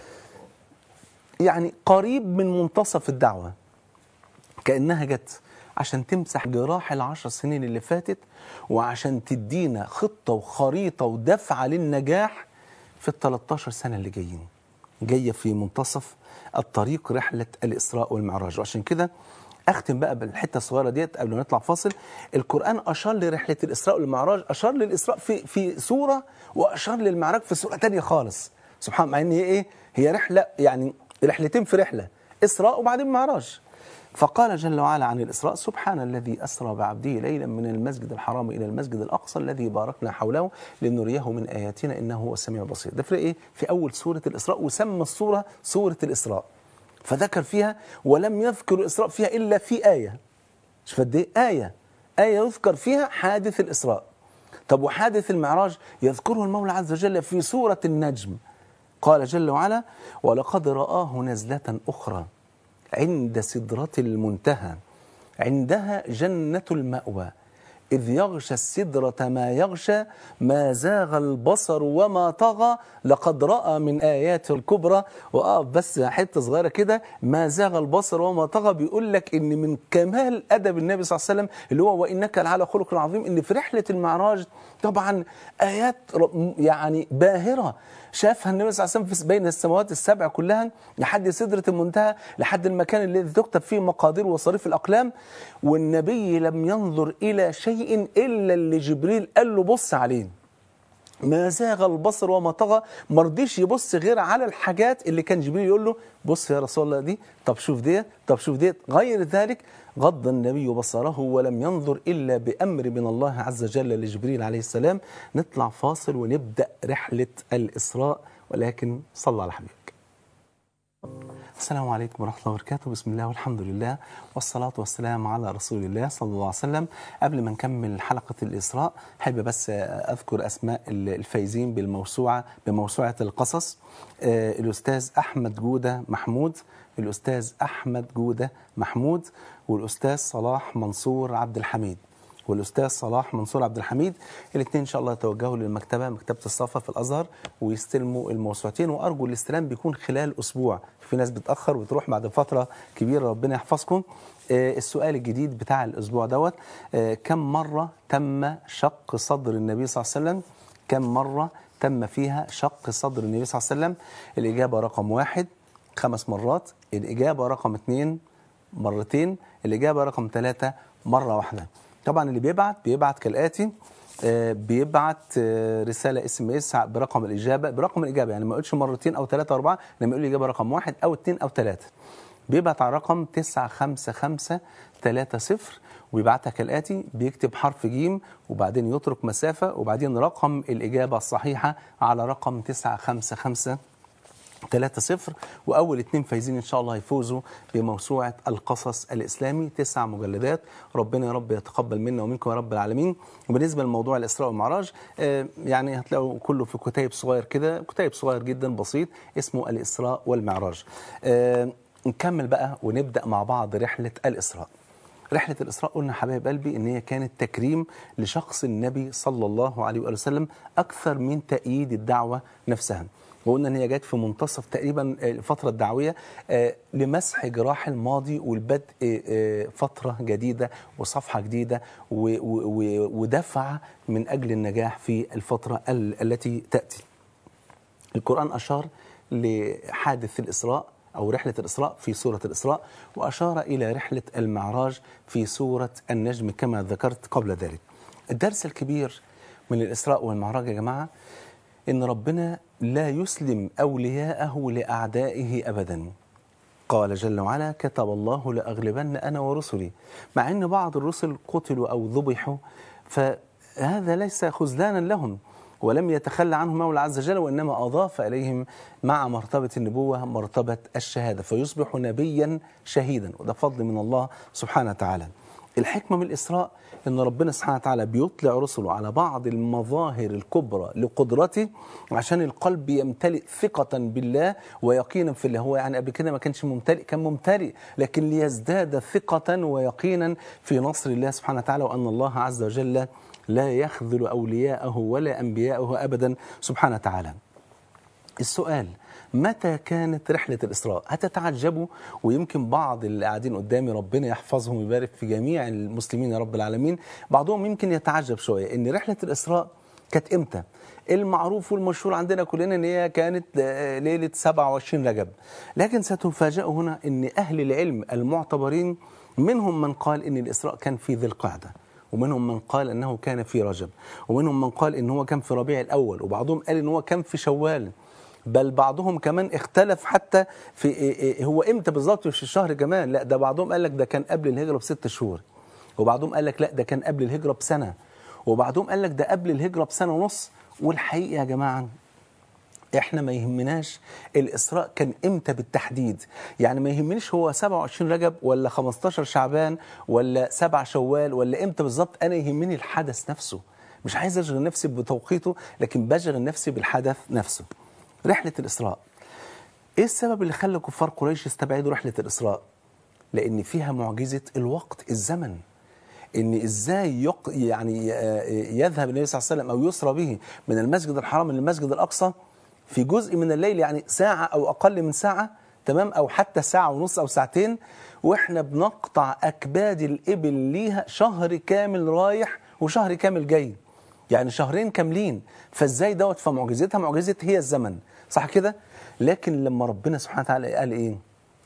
يعني قريب من منتصف الدعوه، كانها جت عشان تمسح جراح العشر سنين اللي فاتت، وعشان تدينا خطه وخريطه ودفعه للنجاح في ال ثلاثة عشر سنه اللي جايين. جايه في منتصف الطريق رحله الاسراء والمعراج. وعشان كده اختم بقى بالحته الصغيره ديت قبل ما نطلع فاصل. القران اشار لرحله الاسراء والمعراج، اشار للاسراء في في سوره، واشار للمعراج في سوره ثانيه خالص، سبحان الله. مع ان هي ايه، هي رحله يعني رحلتين في رحله، اسراء وبعدين معراج. فقال جل وعلا عن الاسراء: سبحان الذي اسرى بعبده ليلا من المسجد الحرام الى المسجد الاقصى الذي باركنا حوله لنريه من اياتنا انه هو السميع البصير. ده في ايه، في اول سوره الاسراء، وسمى السوره سوره الاسراء، فذكر فيها ولم يذكر الإسراء فيها إلا في آية. شوف قد إيه آية آية يذكر فيها حادث الإسراء. طب وحادث المعراج يذكره المولى عز وجل في سورة النجم. قال جل وعلا: ولقد رآه نزلة أخرى عند سدرة المنتهى عندها جنة المأوى إذ يغشى السدرة ما يغشى ما زاغ البصر وما طغى لقد رأى من آيات الكبرى. وأقف بس حتة صغيرة كده، ما زاغ البصر وما طغى، بيقول لك إن من كمال أدب النبي صلى الله عليه وسلم اللي هو وإنك لعلى خلق عظيم، إن في رحلة المعراج طبعا آيات يعني باهرة شافها النبي صلى الله عليه وسلم بين السماوات السبع كلها لحد سدرة المنتهى، لحد المكان الذي تكتب فيه مقادير وصريف الأقلام. والنبي لم ينظر إلى شيء إلا اللي جبريل قال له بص عليه. ما زاغ البصر وما طغى، ما رضيش يبص غير على الحاجات اللي كان جبريل يقول له بص يا رسول الله دي، طب شوف ديت، طب شوف ديت. غير ذلك غض النبي بصره ولم ينظر إلا بأمر من الله عز وجل لجبريل عليه السلام. نطلع فاصل ونبدأ رحلة الإسراء، ولكن صلى على حبيبك. السلام عليكم ورحمة الله وبركاته. بسم الله والحمد لله والصلاة والسلام على رسول الله صلى الله عليه وسلم. قبل ما نكمل حلقة الإسراء حابب بس أذكر أسماء الفايزين بالموسوعة بموسوعة القصص. الأستاذ أحمد جودة محمود، الأستاذ أحمد جودة محمود، والأستاذ صلاح منصور عبد الحميد، والأستاذ صلاح منصور عبد الحميد. الاثنين إن شاء الله يتوجهوا للمكتبة، مكتبة الصفا في الأزهر، ويستلموا الموسوعتين. وأرجو الاستلام بيكون خلال أسبوع، في ناس بتأخر وتروح بعد فترة كبيرة، ربنا يحفظكم. آه السؤال الجديد بتاع الأسبوع دوت، آه كم مرة تم شق صدر النبي صلى الله عليه وسلم؟ كم مرة تم فيها شق صدر النبي صلى الله عليه وسلم؟ الإجابة رقم واحد خمس مرات، الإجابة رقم اثنين مرتين، الإجابة رقم ثلاثة مرة واحدة. طبعا اللي بيبعت بيبعت كالآتي، آه بيبعت آه رسالة اس ام اس برقم الإجابة، برقم الإجابة يعني ما يقولش مرتين أو ثلاثة أو أربعة، لما يقول الإجابة رقم واحد أو اثنين أو ثلاثة. بيبعت على رقم تسعة خمسة خمسة ثلاثة صفر، ويبعتها كالآتي، بيكتب حرف جيم وبعدين يترك مسافة وبعدين رقم الإجابة الصحيحة على رقم تسعة خمسة خمسة ثلاثة صفر. وأول اتنين فايزين إن شاء الله هيفوزوا بموسوعة القصص الإسلامي، تسع مجلدات. ربنا يا رب يتقبل منا ومنكم يا رب العالمين. وبالنسبة لموضوع الإسراء والمعراج، آه يعني هتلاقوا كله في كتيب صغير كده، كتيب صغير جدا بسيط اسمه الإسراء والمعراج. آه نكمل بقى ونبدأ مع بعض رحلة الإسراء. رحلة الإسراء قلنا حبايب قلبي إن هي كانت تكريم لشخص النبي صلى الله عليه وآله وسلم أكثر من تأييد الدعوة نفسها. وقلنا ان هي جت في منتصف تقريبا الفتره الدعويه لمسح جراح الماضي والبدء فتره جديده وصفحه جديده ودفع من اجل النجاح في الفتره التي تاتي. القرآن اشار لحادث الاسراء او رحله الاسراء في سوره الاسراء، واشار الى رحله المعراج في سوره النجم كما ذكرت قبل ذلك. الدرس الكبير من الاسراء والمعراج يا جماعه إن ربنا لا يسلم أولياءه لأعدائه أبدا. قال جل وعلا كتب الله لأغلبن أنا ورسلي. مع أن بعض الرسل قتلوا أو ذبحوا، فهذا ليس خذلانا لهم، ولم يتخلى عنهم مولى عز وجل، وإنما أضاف إليهم مع مرتبة النبوة مرتبة الشهادة، فيصبح نبيا شهيدا، وده فضل من الله سبحانه وتعالى. الحكمة من الإسراء إن ربنا سبحانه وتعالى بيطلع رسله على بعض المظاهر الكبرى لقدرته عشان القلب يمتلئ ثقة بالله ويقينا في الله. هو يعني قبل كده ما كانش ممتلئ، كان ممتلئ، لكن ليزداد ثقة ويقينا في نصر الله سبحانه وتعالى، وأن الله عز وجل لا يخذل أولياءه ولا أنبياءه أبدا سبحانه وتعالى. السؤال: متى كانت رحلة الإسراء؟ هتتعجبوا، ويمكن بعض اللي قاعدين قدامي ربنا يحفظهم ويبارك في جميع المسلمين يا رب العالمين، بعضهم يمكن يتعجب شوية إن رحلة الإسراء كانت إمتى؟ المعروف والمشهور عندنا كلنا إن هي كانت ليلة سبعة وعشرين رجب، لكن ستفاجأوا هنا إن أهل العلم المعتبرين منهم من قال إن الإسراء كان في ذي القعدة، ومنهم من قال أنه كان في رجب، ومنهم من قال إن هو كان في ربيع الأول، وبعضهم قال إن هو كان في شوال، بل بعضهم كمان اختلف حتى في هو امتى بالظبط، مش الشهر كمان، لا ده بعضهم قال لك ده كان قبل الهجرة بست شهور، وبعضهم قال لك لا ده كان قبل الهجرة بسنة، وبعضهم قال لك ده قبل الهجرة بسنة ونص. والحقيقة يا جماعة احنا ما يهمناش الإسراء كان امتى بالتحديد، يعني ما يهمنيش هو سبعة وعشرين رجب ولا خمستاشر شعبان ولا سبعة شوال ولا امتى بالظبط، انا يهمني الحدث نفسه، مش عايز اشغل نفسي بتوقيته، لكن بشغل نفسي بالحدث نفسه. رحلة الإسراء، ايه السبب اللي خلى كفار قريش يستبعدوا رحلة الإسراء؟ لأن فيها معجزة الوقت، الزمن. ان ازاي يق يعني يذهب النبي صلى الله عليه وسلم او يسرى به من المسجد الحرام للمسجد الاقصى في جزء من الليل، يعني ساعه او اقل من ساعه، تمام، او حتى ساعه ونص او ساعتين، واحنا بنقطع اكباد الابل ليها شهر كامل رايح وشهر كامل جاي، يعني شهرين كاملين. فازاي دوت؟ فمعجزتها معجزه هي الزمن، صح كده؟ لكن لما ربنا سبحانه وتعالى قال ايه؟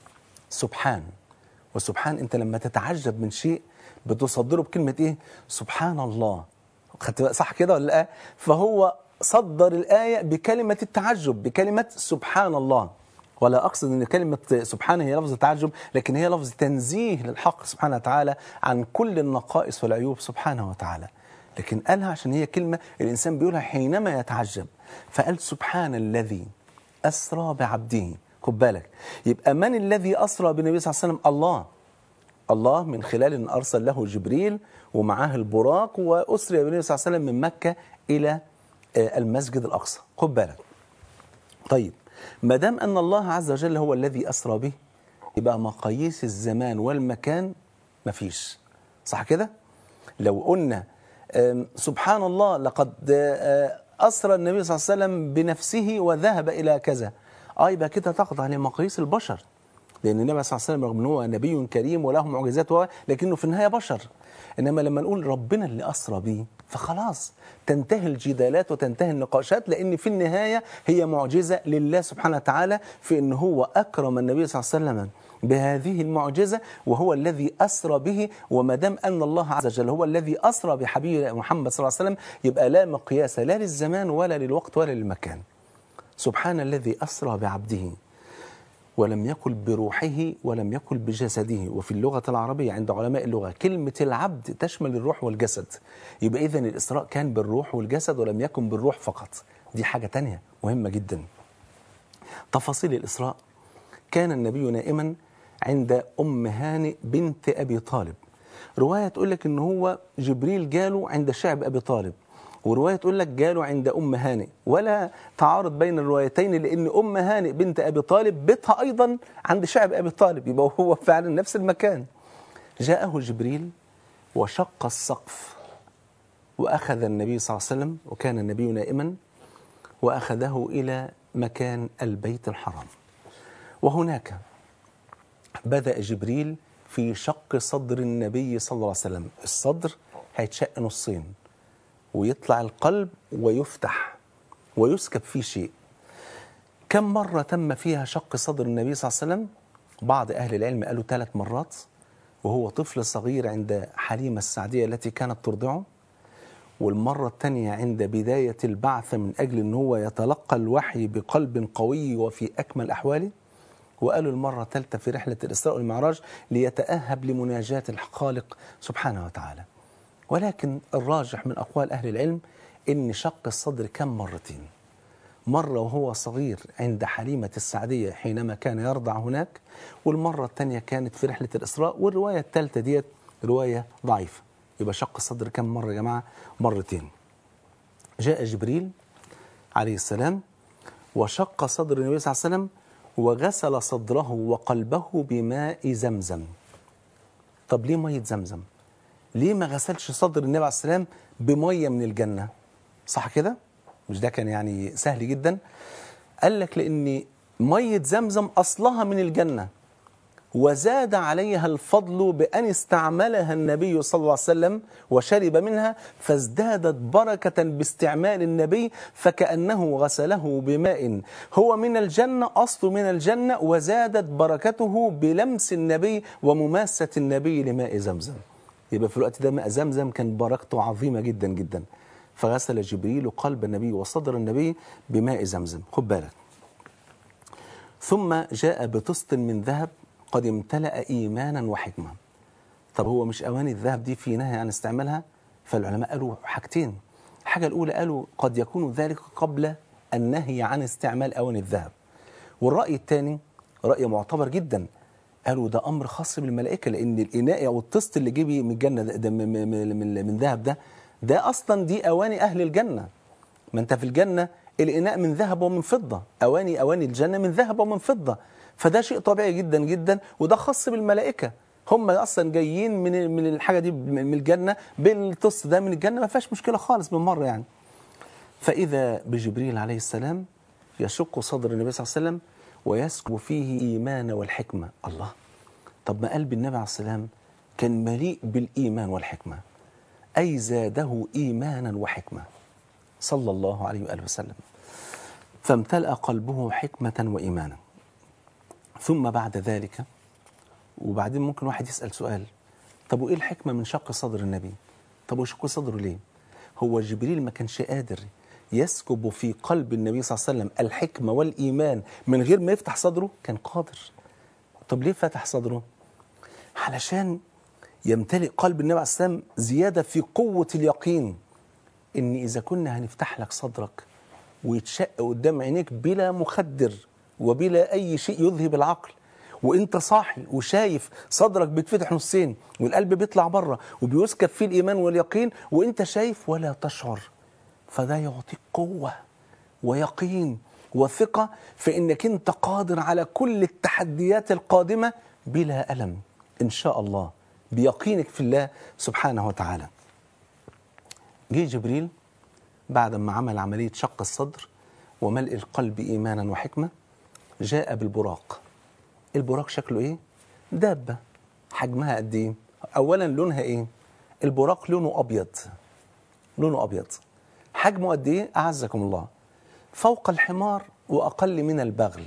سبحان. وسبحان انت لما تتعجب من شيء بتصدره بكلمه ايه؟ سبحان الله. خدت بقى صح كده ولا لا؟ فهو صدر الايه بكلمه التعجب، بكلمه سبحان الله. ولا اقصد ان كلمه سبحان هي لفظ تعجب، لكن هي لفظ تنزيه للحق سبحانه وتعالى عن كل النقائص والعيوب سبحانه وتعالى. لكن قالها عشان هي كلمه الانسان بيقولها حينما يتعجب، فقال سبحان الذي اسرى بعبده. خد بالك، يبقى من الذي اسرى بالنبي صلى الله عليه وسلم؟ الله. الله من خلال ان ارسل له جبريل ومعاه البراق، واسري بالنبي صلى الله عليه وسلم من مكه الى المسجد الاقصى. خد بالك. طيب، ما دام ان الله عز وجل هو الذي اسرى به، يبقى مقاييس الزمان والمكان مفيش، صح كده؟ لو قلنا سبحان الله لقد اسرى النبي صلى الله عليه وسلم بنفسه وذهب الى كذا، اه يبقى كده تقضى عليه مقاييس البشر، لان النبي صلى الله عليه وسلم رغم ان هو نبي كريم وله معجزات لكنه في النهايه بشر. انما لما نقول ربنا اللي اسرى به فخلاص تنتهي الجدالات وتنتهي النقاشات، لان في النهايه هي معجزه لله سبحانه وتعالى في ان هو اكرم النبي صلى الله عليه وسلم بهذه المعجزه، وهو الذي اسرى به. وما دام ان الله عز وجل هو الذي اسرى بحبيب محمد صلى الله عليه وسلم، يبقى لا مقياس لا للزمان ولا للوقت ولا للمكان. سبحان الذي اسرى بعبده ولم يقل بروحه ولم يقل بجسده. وفي اللغة العربية عند علماء اللغة كلمة العبد تشمل الروح والجسد، يبقى إذن الإسراء كان بالروح والجسد ولم يكن بالروح فقط. دي حاجة تانية مهمة جدا. تفاصيل الإسراء: كان النبي نائما عند أم هانئ بنت أبي طالب. رواية تقول لك إن هو جبريل جاله عند شعب أبي طالب، ورواية تقول لك جاله عند أم هانئ، ولا تعارض بين الروايتين، لأن أم هانئ بنت أبي طالب بيتها أيضا عند شعب أبي طالب، يبقى هو فعلا نفس المكان. جاءه جبريل وشق السقف وأخذ النبي صلى الله عليه وسلم، وكان النبي نائما، وأخذه إلى مكان البيت الحرام. وهناك بدأ جبريل في شق صدر النبي صلى الله عليه وسلم. الصدر هيتشق نصين، ويطلع القلب ويفتح ويسكب فيه شيء. كم مرة تم فيها شق صدر النبي صلى الله عليه وسلم؟ بعض أهل العلم قالوا ثلاث مرات، وهو طفل صغير عند حليمة السعدية التي كانت ترضعه، والمرة الثانية عند بداية البعث من أجل أن هو يتلقى الوحي بقلب قوي وفي أكمل أحواله، وقالوا المرة الثالثة في رحلة الإسراء والمعراج ليتأهب لمناجاة الخالق سبحانه وتعالى. ولكن الراجح من أقوال أهل العلم إن شق الصدر كان مرتين، مرة وهو صغير عند حليمة السعدية حينما كان يرضع هناك، والمرة الثانية كانت في رحلة الإسراء، والرواية الثالثة ديت رواية ضعيفة. يبقى شق الصدر كم مرة يا جماعة؟ مرتين. جاء جبريل عليه السلام وشق صدر النبي صلى الله عليه وسلم وغسل صدره وقلبه بماء زمزم. طب ليه مية زمزم؟ ليه ما غسلش صدر النبي عليه السلام بمية من الجنة؟ صح كده؟ مش ده كان يعني سهل جدا؟ قال لك لأن مية زمزم أصلها من الجنة، وزاد عليها الفضل بأن استعملها النبي صلى الله عليه وسلم وشرب منها، فازدادت بركة باستعمال النبي، فكأنه غسله بماء هو من الجنة، أصله من الجنة، وزادت بركته بلمس النبي ومماسة النبي لماء زمزم. يبقى في الوقت ده ماء زمزم كان بركته عظيمة جدا جدا. فغسل جبريل قلب النبي وصدر النبي بماء زمزم. خد بالك. ثم جاء بطست من ذهب قد امتلأ إيمانا وحكمة. طب هو مش أواني الذهب دي في نهي عن استعمالها؟ فالعلماء قالوا حاجتين. الحاجة الأولى قالوا قد يكون ذلك قبل النهي عن استعمال أواني الذهب. والرأي الثاني رأي معتبر جدا، قالوا ده أمر خاص بالملائكة، لأن الإناء أو الطست اللي جيبي من الجنة ده, ده من, من, من ذهب ده ده أصلا دي أواني أهل الجنة. ما أنت في الجنة الإناء من ذهب ومن فضة، أواني أواني الجنة من ذهب ومن فضة، فده شيء طبيعي جدا جدا، وده خاص بالملائكة. هم اصلا جايين من من الحاجه دي من الجنه، بالطست ده من الجنه، ما فيهاش مشكله خالص بالمره يعني. فاذا بجبريل عليه السلام يشق صدر النبي صلى الله عليه وسلم ويسكب فيه ايمان والحكمه. الله، طب ما قلب النبي عليه السلام كان مليء بالايمان والحكمه، اي زاده ايمانا وحكمه صلى الله عليه واله وسلم، فامتلأ قلبه حكمه وايمانا. ثم بعد ذلك، وبعدين ممكن واحد يسأل سؤال، طب وإيه الحكمة من شق صدر النبي؟ طب وشق صدره ليه؟ هو جبريل ما كانش قادر يسكب في قلب النبي صلى الله عليه وسلم الحكمة والإيمان من غير ما يفتح صدره؟ كان قادر. طب ليه فتح صدره؟ علشان يمتلئ قلب النبي عليه السلام زيادة في قوة اليقين إن إذا كنا هنفتح لك صدرك ويتشق قدام عينيك بلا مخدر وبلا أي شيء يذهب العقل، وانت صاحي وشايف صدرك بيتفتح نصين والقلب بيطلع بره وبيسكب فيه الايمان واليقين وانت شايف ولا تشعر، فده يعطيك قوه ويقين وثقه في انك انت قادر على كل التحديات القادمه بلا الم ان شاء الله، بيقينك في الله سبحانه وتعالى. جه جبريل بعد ما عمل عمليه شق الصدر وملء القلب ايمانا وحكمه، جاء بالبراق. البراق شكله ايه؟ دابة. حجمها قد ايه؟ اولا لونها ايه؟ البراق لونه ابيض، لونه ابيض. حجمه قد ايه؟ اعزكم الله، فوق الحمار واقل من البغل.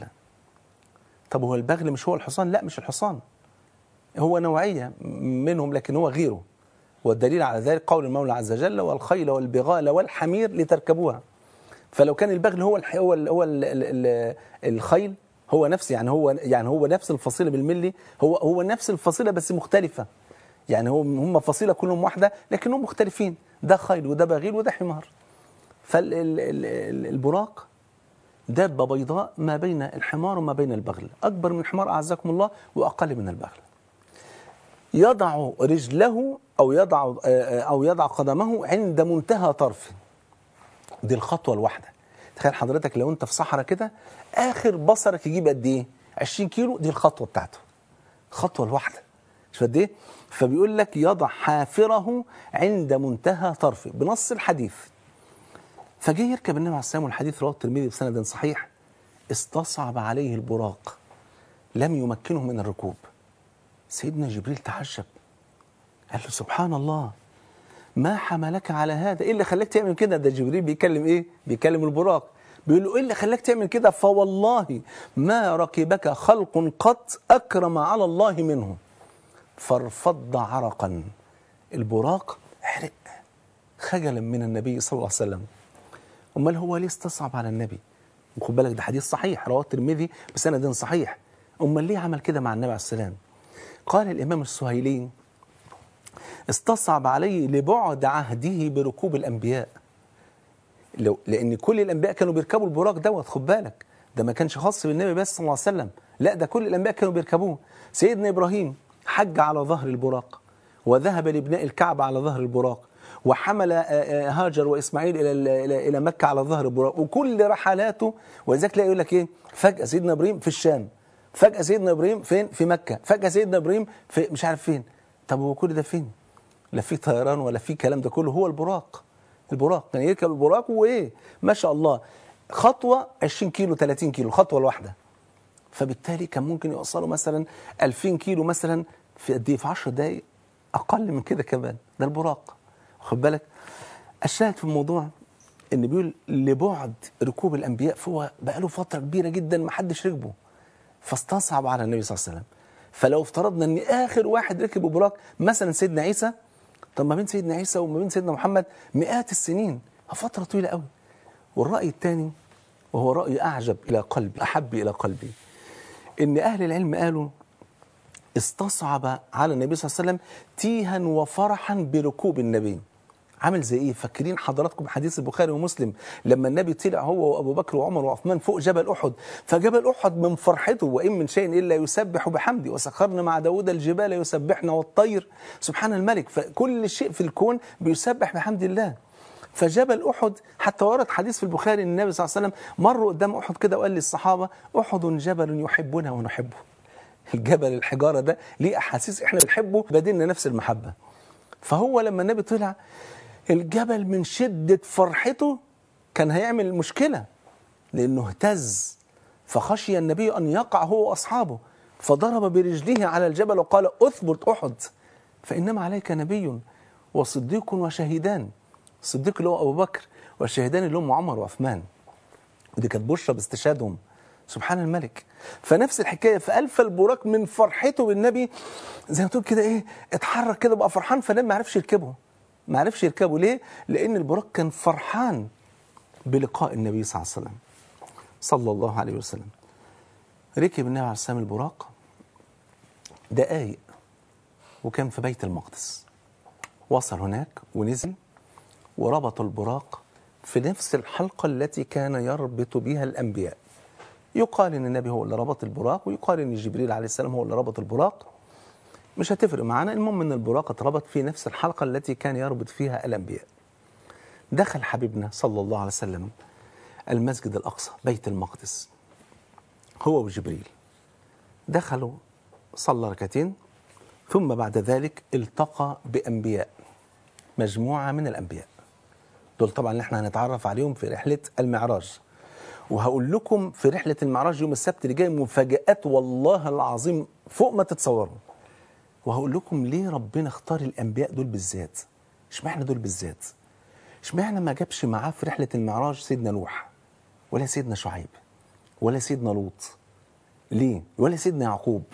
طب هو البغل مش هو الحصان؟ لا مش الحصان، هو نوعية منهم لكن هو غيره. والدليل على ذلك قول المولى عز وجل: والخيل والبغال والحمير لتركبوها. فلو كان البغل هو الح... هو ال... هو ال... ال... ال... الخيل هو نفس يعني هو يعني هو نفس الفصيلة بالملي، هو هو نفس الفصيلة بس مختلفة. يعني هو هم فصيلة كلهم واحدة لكنهم مختلفين، ده خيل وده بغيل وده حمار. فالبراق دابة بيضاء ما بين الحمار وما بين البغل، أكبر من الحمار أعزكم الله وأقل من البغل. يضع رجله أو يضع أو يضع قدمه عند منتهى طرفه. دي الخطوة الواحدة. تخيل حضرتك لو أنت في صحراء كده، آخر بصرك يجيب قد إيه؟ عشرين كيلو، دي الخطوة بتاعته، الخطوة الواحدة. شو قد إيه؟ فبيقول لك يضع حافره عند منتهى طرفه بنص الحديث. فجه يركب النبي عليه السلام، والحديث رواه الترمذي بسند صحيح. استصعب عليه البراق، لم يمكنه من الركوب. سيدنا جبريل تعجب، قال له: سبحان الله، ما حملك على هذا؟ ايه اللي خلاك تعمل كده؟ ده جبريل بيكلم ايه؟ بيكلم البراق، بيقول له: ايه اللي خلاك تعمل كده؟ فوالله ما ركبك خلق قط اكرم على الله منه. فارفض عرقا. البراق حرق خجلا من النبي صلى الله عليه وسلم. امال هو ليه استصعب على النبي؟ وخد بالك ده حديث صحيح رواه الترمذي بسند صحيح. امال ليه عمل كده مع النبي عليه السلام؟ قال الامام السهيلي: استصعب عليه لبعد عهده بركوب الانبياء. لو لان كل الانبياء كانوا بيركبوا البراق دوت، خد بالك ده ما كانش خاص بالنبي بس صلى الله عليه وسلم، لا ده كل الانبياء كانوا بيركبوه. سيدنا ابراهيم حج على ظهر البراق، وذهب لبناء الكعبة على ظهر البراق، وحمل هاجر واسماعيل الى الى الى مكة على ظهر البراق، وكل رحلاته. ولذلك تلاقي يقول لك ايه؟ فجأة سيدنا ابراهيم في الشام، فجأة سيدنا ابراهيم فين؟ في مكة، فجأة سيدنا ابراهيم في مش عارف فين. طب هو كل ده فين؟ لا في طيران ولا في كلام ده كله، هو البراق. البراق كان يعني يركب البراق وايه ما شاء الله خطوة عشرين كيلو ثلاثين كيلو الخطوة الواحدة. فبالتالي كان ممكن يوصلوا مثلا ألفين كيلو مثلا في قد ايه؟ في عشر دقائق، اقل من كده كمان. ده البراق، واخد بالك. الشاهد في الموضوع ان بيقول لبعد ركوب الانبياء، فهو بقى له فتره كبيره جدا ما حدش ركبه، فاستصعب على النبي صلى الله عليه وسلم. فلو افترضنا ان اخر واحد ركب براق مثلا سيدنا عيسى، طب ما بين سيدنا عيسى وما بين سيدنا محمد مئات السنين، فتره طويله قوي. والراي الثاني وهو راي اعجب الى قلبي، احب الى قلبي، ان اهل العلم قالوا استصعب على النبي صلى الله عليه وسلم تيها وفرحا بركوب النبي. عامل زي ايه؟ فاكرين حضراتكم حديث البخاري ومسلم لما النبي طلع هو وابو بكر وعمر وعثمان فوق جبل احد، فجبل احد من فرحته: وان من شيء الا يسبح بحمدي وسخرنا مع داود الجبال يسبحن والطير سبحان الملك. فكل شيء في الكون بيسبح بحمد الله. فجبل احد حتى ورد حديث في البخاري ان النبي صلى الله عليه وسلم مر قدام احد كده وقال للصحابه: احد جبل يحبنا ونحبه. الجبل الحجارة ده ليه أحاسيس إحنا بنحبه، بدلنا نفس المحبة. فهو لما النبي طلع الجبل من شدة فرحته كان هيعمل مشكلة، لأنه اهتز، فخشي النبي أن يقع هو وأصحابه، فضرب برجله على الجبل وقال أثبت أحد فإنما عليك نبي وصديق وشهيدان. الصديق اللي هو أبو بكر، والشهيدان اللي هم عمر وعثمان، ودي كانت بشرى باستشهادهم. سبحان الملك. فنفس الحكاية، فألف البراق من فرحته بالنبي زي ما تقول كده إيه، اتحرك كده بقى فرحان، فالنبي ما عرفش يركبه. ما عرفش يركبه ليه؟ لأن البراق كان فرحان بلقاء النبي صلى الله عليه وسلم صلى الله عليه وسلم. ركب النبي عليه السلام البراق دقايق وكان في بيت المقدس. وصل هناك ونزل وربط البراق في نفس الحلقة التي كان يربط بها الأنبياء. يقال إن النبي هو اللي ربط البراق، ويقال إن جبريل عليه السلام هو اللي ربط البراق، مش هتفرق معنا. المهم إن البراق اتربط في نفس الحلقة التي كان يربط فيها الأنبياء. دخل حبيبنا صلى الله عليه وسلم المسجد الأقصى بيت المقدس هو وجبريل. دخلوا صلى ركعتين، ثم بعد ذلك التقى بأنبياء، مجموعة من الأنبياء دول طبعا اللي احنا هنتعرف عليهم في رحلة المعراج. وهقول لكم في رحلة المعراج يوم السبت اللي جاي مفاجآت والله العظيم فوق ما تتصوروا. وهقول لكم ليه ربنا اختار الأنبياء دول بالذات. اشمعنى دول بالذات؟ اشمعنى ما جابش معاه في رحلة المعراج سيدنا نوح ولا سيدنا شعيب ولا سيدنا لوط؟ ليه؟ ولا سيدنا يعقوب؟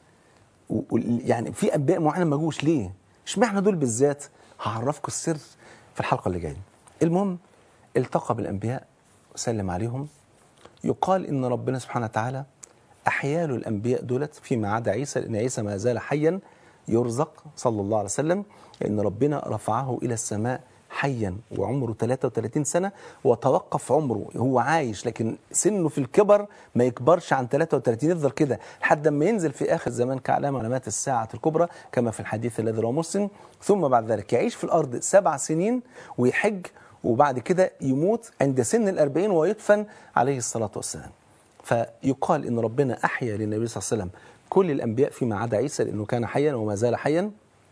يعني في أنبياء معينة ما جوش ليه؟ اشمعنى دول بالذات؟ هعرفكم السر في الحلقة اللي جاية. المهم التقى بالأنبياء وسلم عليهم. يقال إن ربنا سبحانه وتعالى أحيا له الأنبياء دولت فيما عدا عيسى، لأن عيسى ما زال حيا يرزق صلى الله عليه وسلم، لأن ربنا رفعه إلى السماء حيا وعمره ثلاثة وثلاثين سنة، وتوقف عمره هو عايش، لكن سنه في الكبر ما يكبرش عن ثلاثة وثلاثين، يفضل كده لحد ما ينزل في آخر زمان كعلامة علامات الساعة الكبرى كما في الحديث الذي رواه مسلم. ثم بعد ذلك يعيش في الأرض سبع سنين ويحج، وبعد كده يموت عند سن الأربعين ويدفن عليه الصلاة والسلام. فيقال إن ربنا أحيا للنبي صلى الله عليه وسلم كل الأنبياء فيما عدا عيسى لأنه كان حيا وما زال حيا.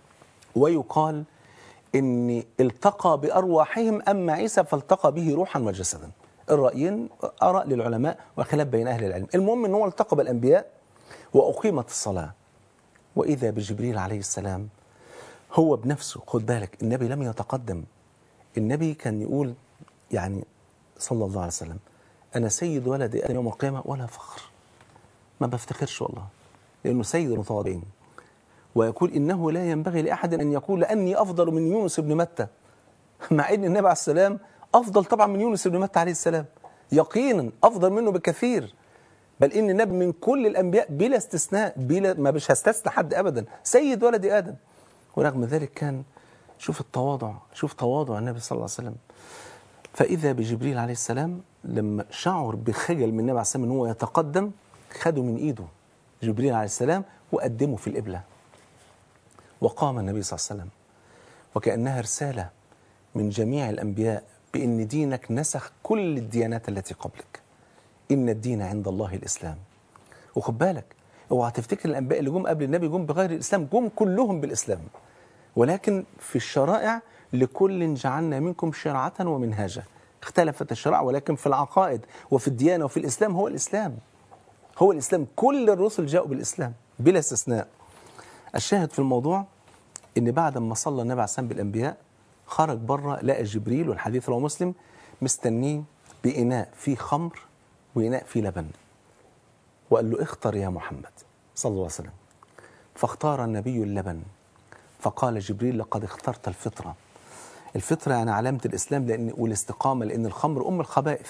ويقال إن التقى بأرواحهم، أما عيسى فالتقى به روحا وجسدا. الرأيين آراء للعلماء وخلاف بين أهل العلم. المهم أنه التقى بالأنبياء وأقيمت الصلاة، وإذا بجبريل عليه السلام هو بنفسه. خد بالك النبي لم يتقدم، النبي كان يقول يعني صلى الله عليه وسلم أنا سيد ولد آدم يوم القيامة ولا فخر، ما بفتخرش والله، لأنه سيد المتواضعين. ويقول إنه لا ينبغي لأحد أن يقول أني أفضل من يونس بن متى، مع أن النبي عليه السلام أفضل طبعا من يونس بن متى عليه السلام، يقينا أفضل منه بكثير، بل إن النبي من كل الأنبياء بلا استثناء، بلا ما بش هستثنى حد أبدا، سيد ولد آدم. ورغم ذلك كان شوف التواضع، شوف تواضع النبي صلى الله عليه وسلم. فإذا بجبريل عليه السلام لما شعر بخجل من النبي عليه السلام أن هو يتقدم، خده من إيده جبريل عليه السلام وقدمه في القبلة، وقام النبي صلى الله عليه وسلم وكأنها رسالة من جميع الأنبياء بأن دينك نسخ كل الديانات التي قبلك، إن الدين عند الله الإسلام. وخد بالك اوعى تفتكر الأنبياء اللي جم قبل النبي جم بغير الإسلام، جم كلهم بالإسلام، ولكن في الشرائع لكل جعلنا منكم شرعة ومنهاجا. اختلفت الشرائع ولكن في العقائد وفي الديانة وفي الإسلام هو الإسلام، هو الإسلام. كل الرسل جاءوا بالإسلام بلا استثناء. الشاهد في الموضوع إن بعد ما صلى النبي عليه السلام بالأنبياء خرج بره، لقى جبريل والحديث رواه مسلم مستنيه بإناء فيه خمر وإناء فيه لبن، وقال له اختر يا محمد صلى الله عليه وسلم. فاختار النبي اللبن، فقال جبريل لقد اخترت الفطرة. الفطرة يعني علامة الإسلام لأن والاستقامة، لأن الخمر أم الخبائث.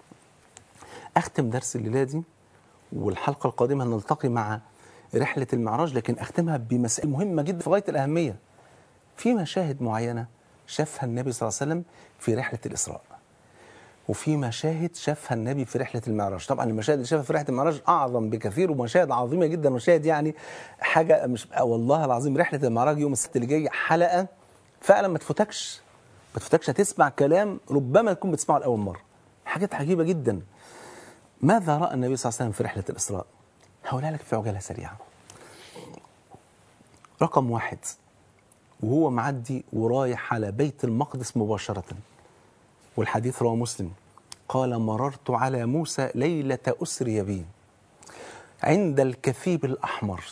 أختم درس الليلة دي، والحلقة القادمة نلتقي مع رحلة المعراج، لكن أختمها بمسائل مهمة جدا في غاية الأهمية. في مشاهد معينة شافها النبي صلى الله عليه وسلم في رحلة الإسراء، وفي مشاهد شافها النبي في رحلة المعراج. طبعا المشاهد اللي شافها في رحلة المعراج أعظم بكثير، ومشاهد عظيمة جدا، مشاهد يعني حاجة مش والله العظيم. رحلة المعراج يوم السبت اللي جاي حلقة فعلا ما تفوتكش، ما تفوتكش، هتسمع كلام ربما تكون بتسمعه لأول مرة، حاجات عجيبة جدا. ماذا رأى النبي صلى الله عليه وسلم في رحلة الإسراء؟ هقولها لك في عجالة سريعة. رقم واحد، وهو معدي ورايح على بيت المقدس مباشرة، والحديث رواه مسلم، قال مررت على موسى ليلة أسري بي عند الكثيب الأحمر،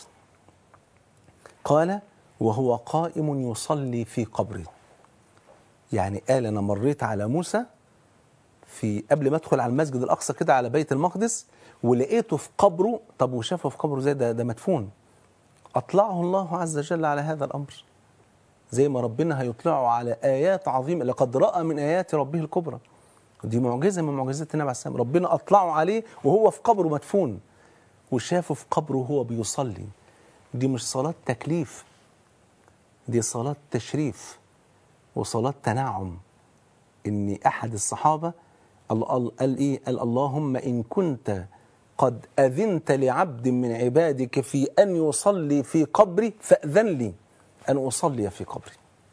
قال وهو قائم يصلي في قبره. يعني قال أنا مريت على موسى في قبل ما أدخل على المسجد الأقصى كده على بيت المقدس، ولقيته في قبره. طب وشافه في قبره زي ده؟ ده مدفون. أطلعه الله عز وجل على هذا الأمر، زي ما ربنا هيطلعه على آيات عظيمة. لقد رأى من آيات ربه الكبرى، ودي معجزة من معجزات النبي عليه السلام. ربنا أطلعه عليه وهو في قبره مدفون، وشافه في قبره وهو بيصلي. دي مش صلاة تكليف، دي صلاة تشريف وصلاة تنعم. إن أحد الصحابة قال, قال إيه؟ قال اللهم إن كنت قد أذنت لعبد من عبادك في أن يصلي في قبري فأذن لي أن أصلي في قبري.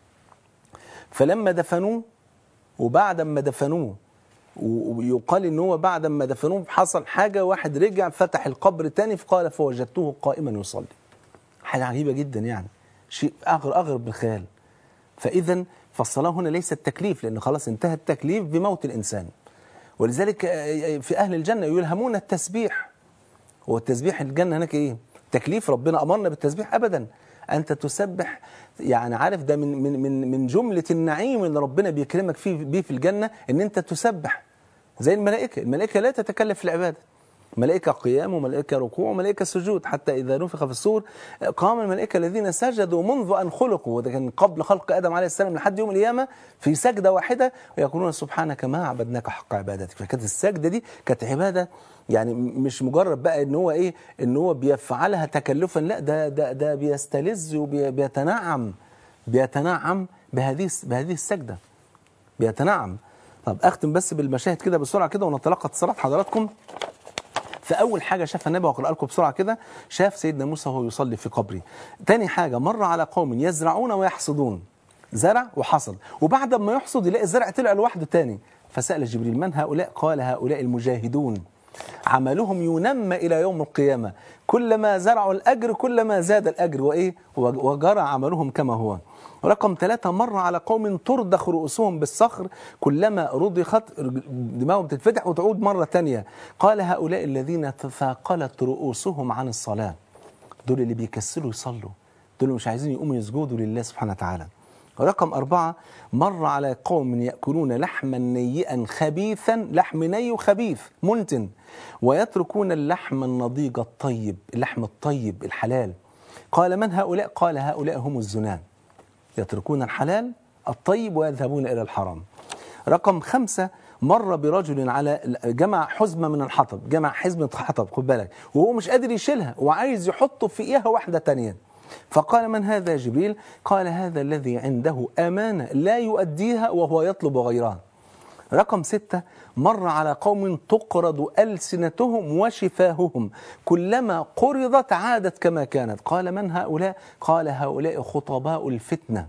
فلما دفنوه، وبعد ما دفنوه، ويقال إن هو بعد ما دفنوه حصل حاجة، واحد رجع فتح القبر تاني فقال فوجدته قائما يصلي. حاجة عجيبة جدا، يعني شيء أغر أغرب بالخيال. فإذا فالصلاة هنا ليست تكليف، لأن خلاص انتهى التكليف بموت الإنسان. ولذلك في أهل الجنة يلهمون التسبيح. هو التسبيح الجنة هناك إيه؟ تكليف؟ ربنا أمرنا بالتسبيح أبدا. أنت تسبح، يعني عارف ده من من من من جملة النعيم اللي ربنا بيكرمك فيه بيه في الجنة، إن أنت تسبح زي الملائكة. الملائكة لا تتكلف في العبادة، ملائكة قيام وملائكة ركوع وملائكة سجود، حتى إذا نفخ في الصور قام الملائكة الذين سجدوا منذ أن خلقوا، وده كان قبل خلق آدم عليه السلام لحد يوم القيامة، في سجدة واحدة ويقولون سبحانك ما عبدناك حق عبادتك. فكانت السجدة دي كانت عبادة، يعني مش مجرد بقى ان هو ايه، ان هو بيفعلها تكلفا، لا ده ده ده بيستلذ وبيتنعم بيتنعم بهذه بهذه السجدة، بيتنعم. طب اختم بس بالمشاهد كده بسرعة كده ونتلقى اتصالات حضراتكم. فأول حاجة شافها النبي، وأقرأ لكم بسرعة كده، شاف سيدنا موسى وهو يصلي في قبره. تاني حاجة مر على قوم يزرعون ويحصدون، زرع وحصد، وبعد ما يحصد يلاقي الزرع طلع لوحده تاني. فسأل جبريل من هؤلاء؟ قال هؤلاء المجاهدون، عملهم ينمى إلى يوم القيامة، كلما زرعوا الأجر كلما زاد الأجر وإيه وجرى عملهم كما هو. رقم ثلاثة مر على قوم تردخ رؤوسهم بالصخر، كلما رضخت دماغهم تتفتح وتعود مرة تانية. قال هؤلاء الذين تثاقلت رؤوسهم عن الصلاة، دول اللي بيكسلوا يصلوا، دول اللي مش عايزين يقوموا يسجدوا لله سبحانه وتعالى. رقم أربعة مر على قوم يأكلون لحما نيئا خبيثا، لحم ني وخبيث منتن، ويتركون اللحم النضيج الطيب، اللحم الطيب الحلال. قال من هؤلاء؟ قال هؤلاء هم الزنان، يتركون الحلال الطيب ويذهبون إلى الحرام. رقم خمسة مر برجل على جمع حزمة من الحطب، جمع حزمة حطب خد بالك، وهو مش قادر يشيلها وعايز يحطه في إياها واحدة تانية. فقال من هذا يا جبريل؟ قال هذا الذي عنده أمانة لا يؤديها وهو يطلب غيرها. رقم ستة مر على قوم تقرض ألسنتهم وشفاههم، كلما قرضت عادت كما كانت. قال من هؤلاء؟ قال هؤلاء خطباء الفتنة.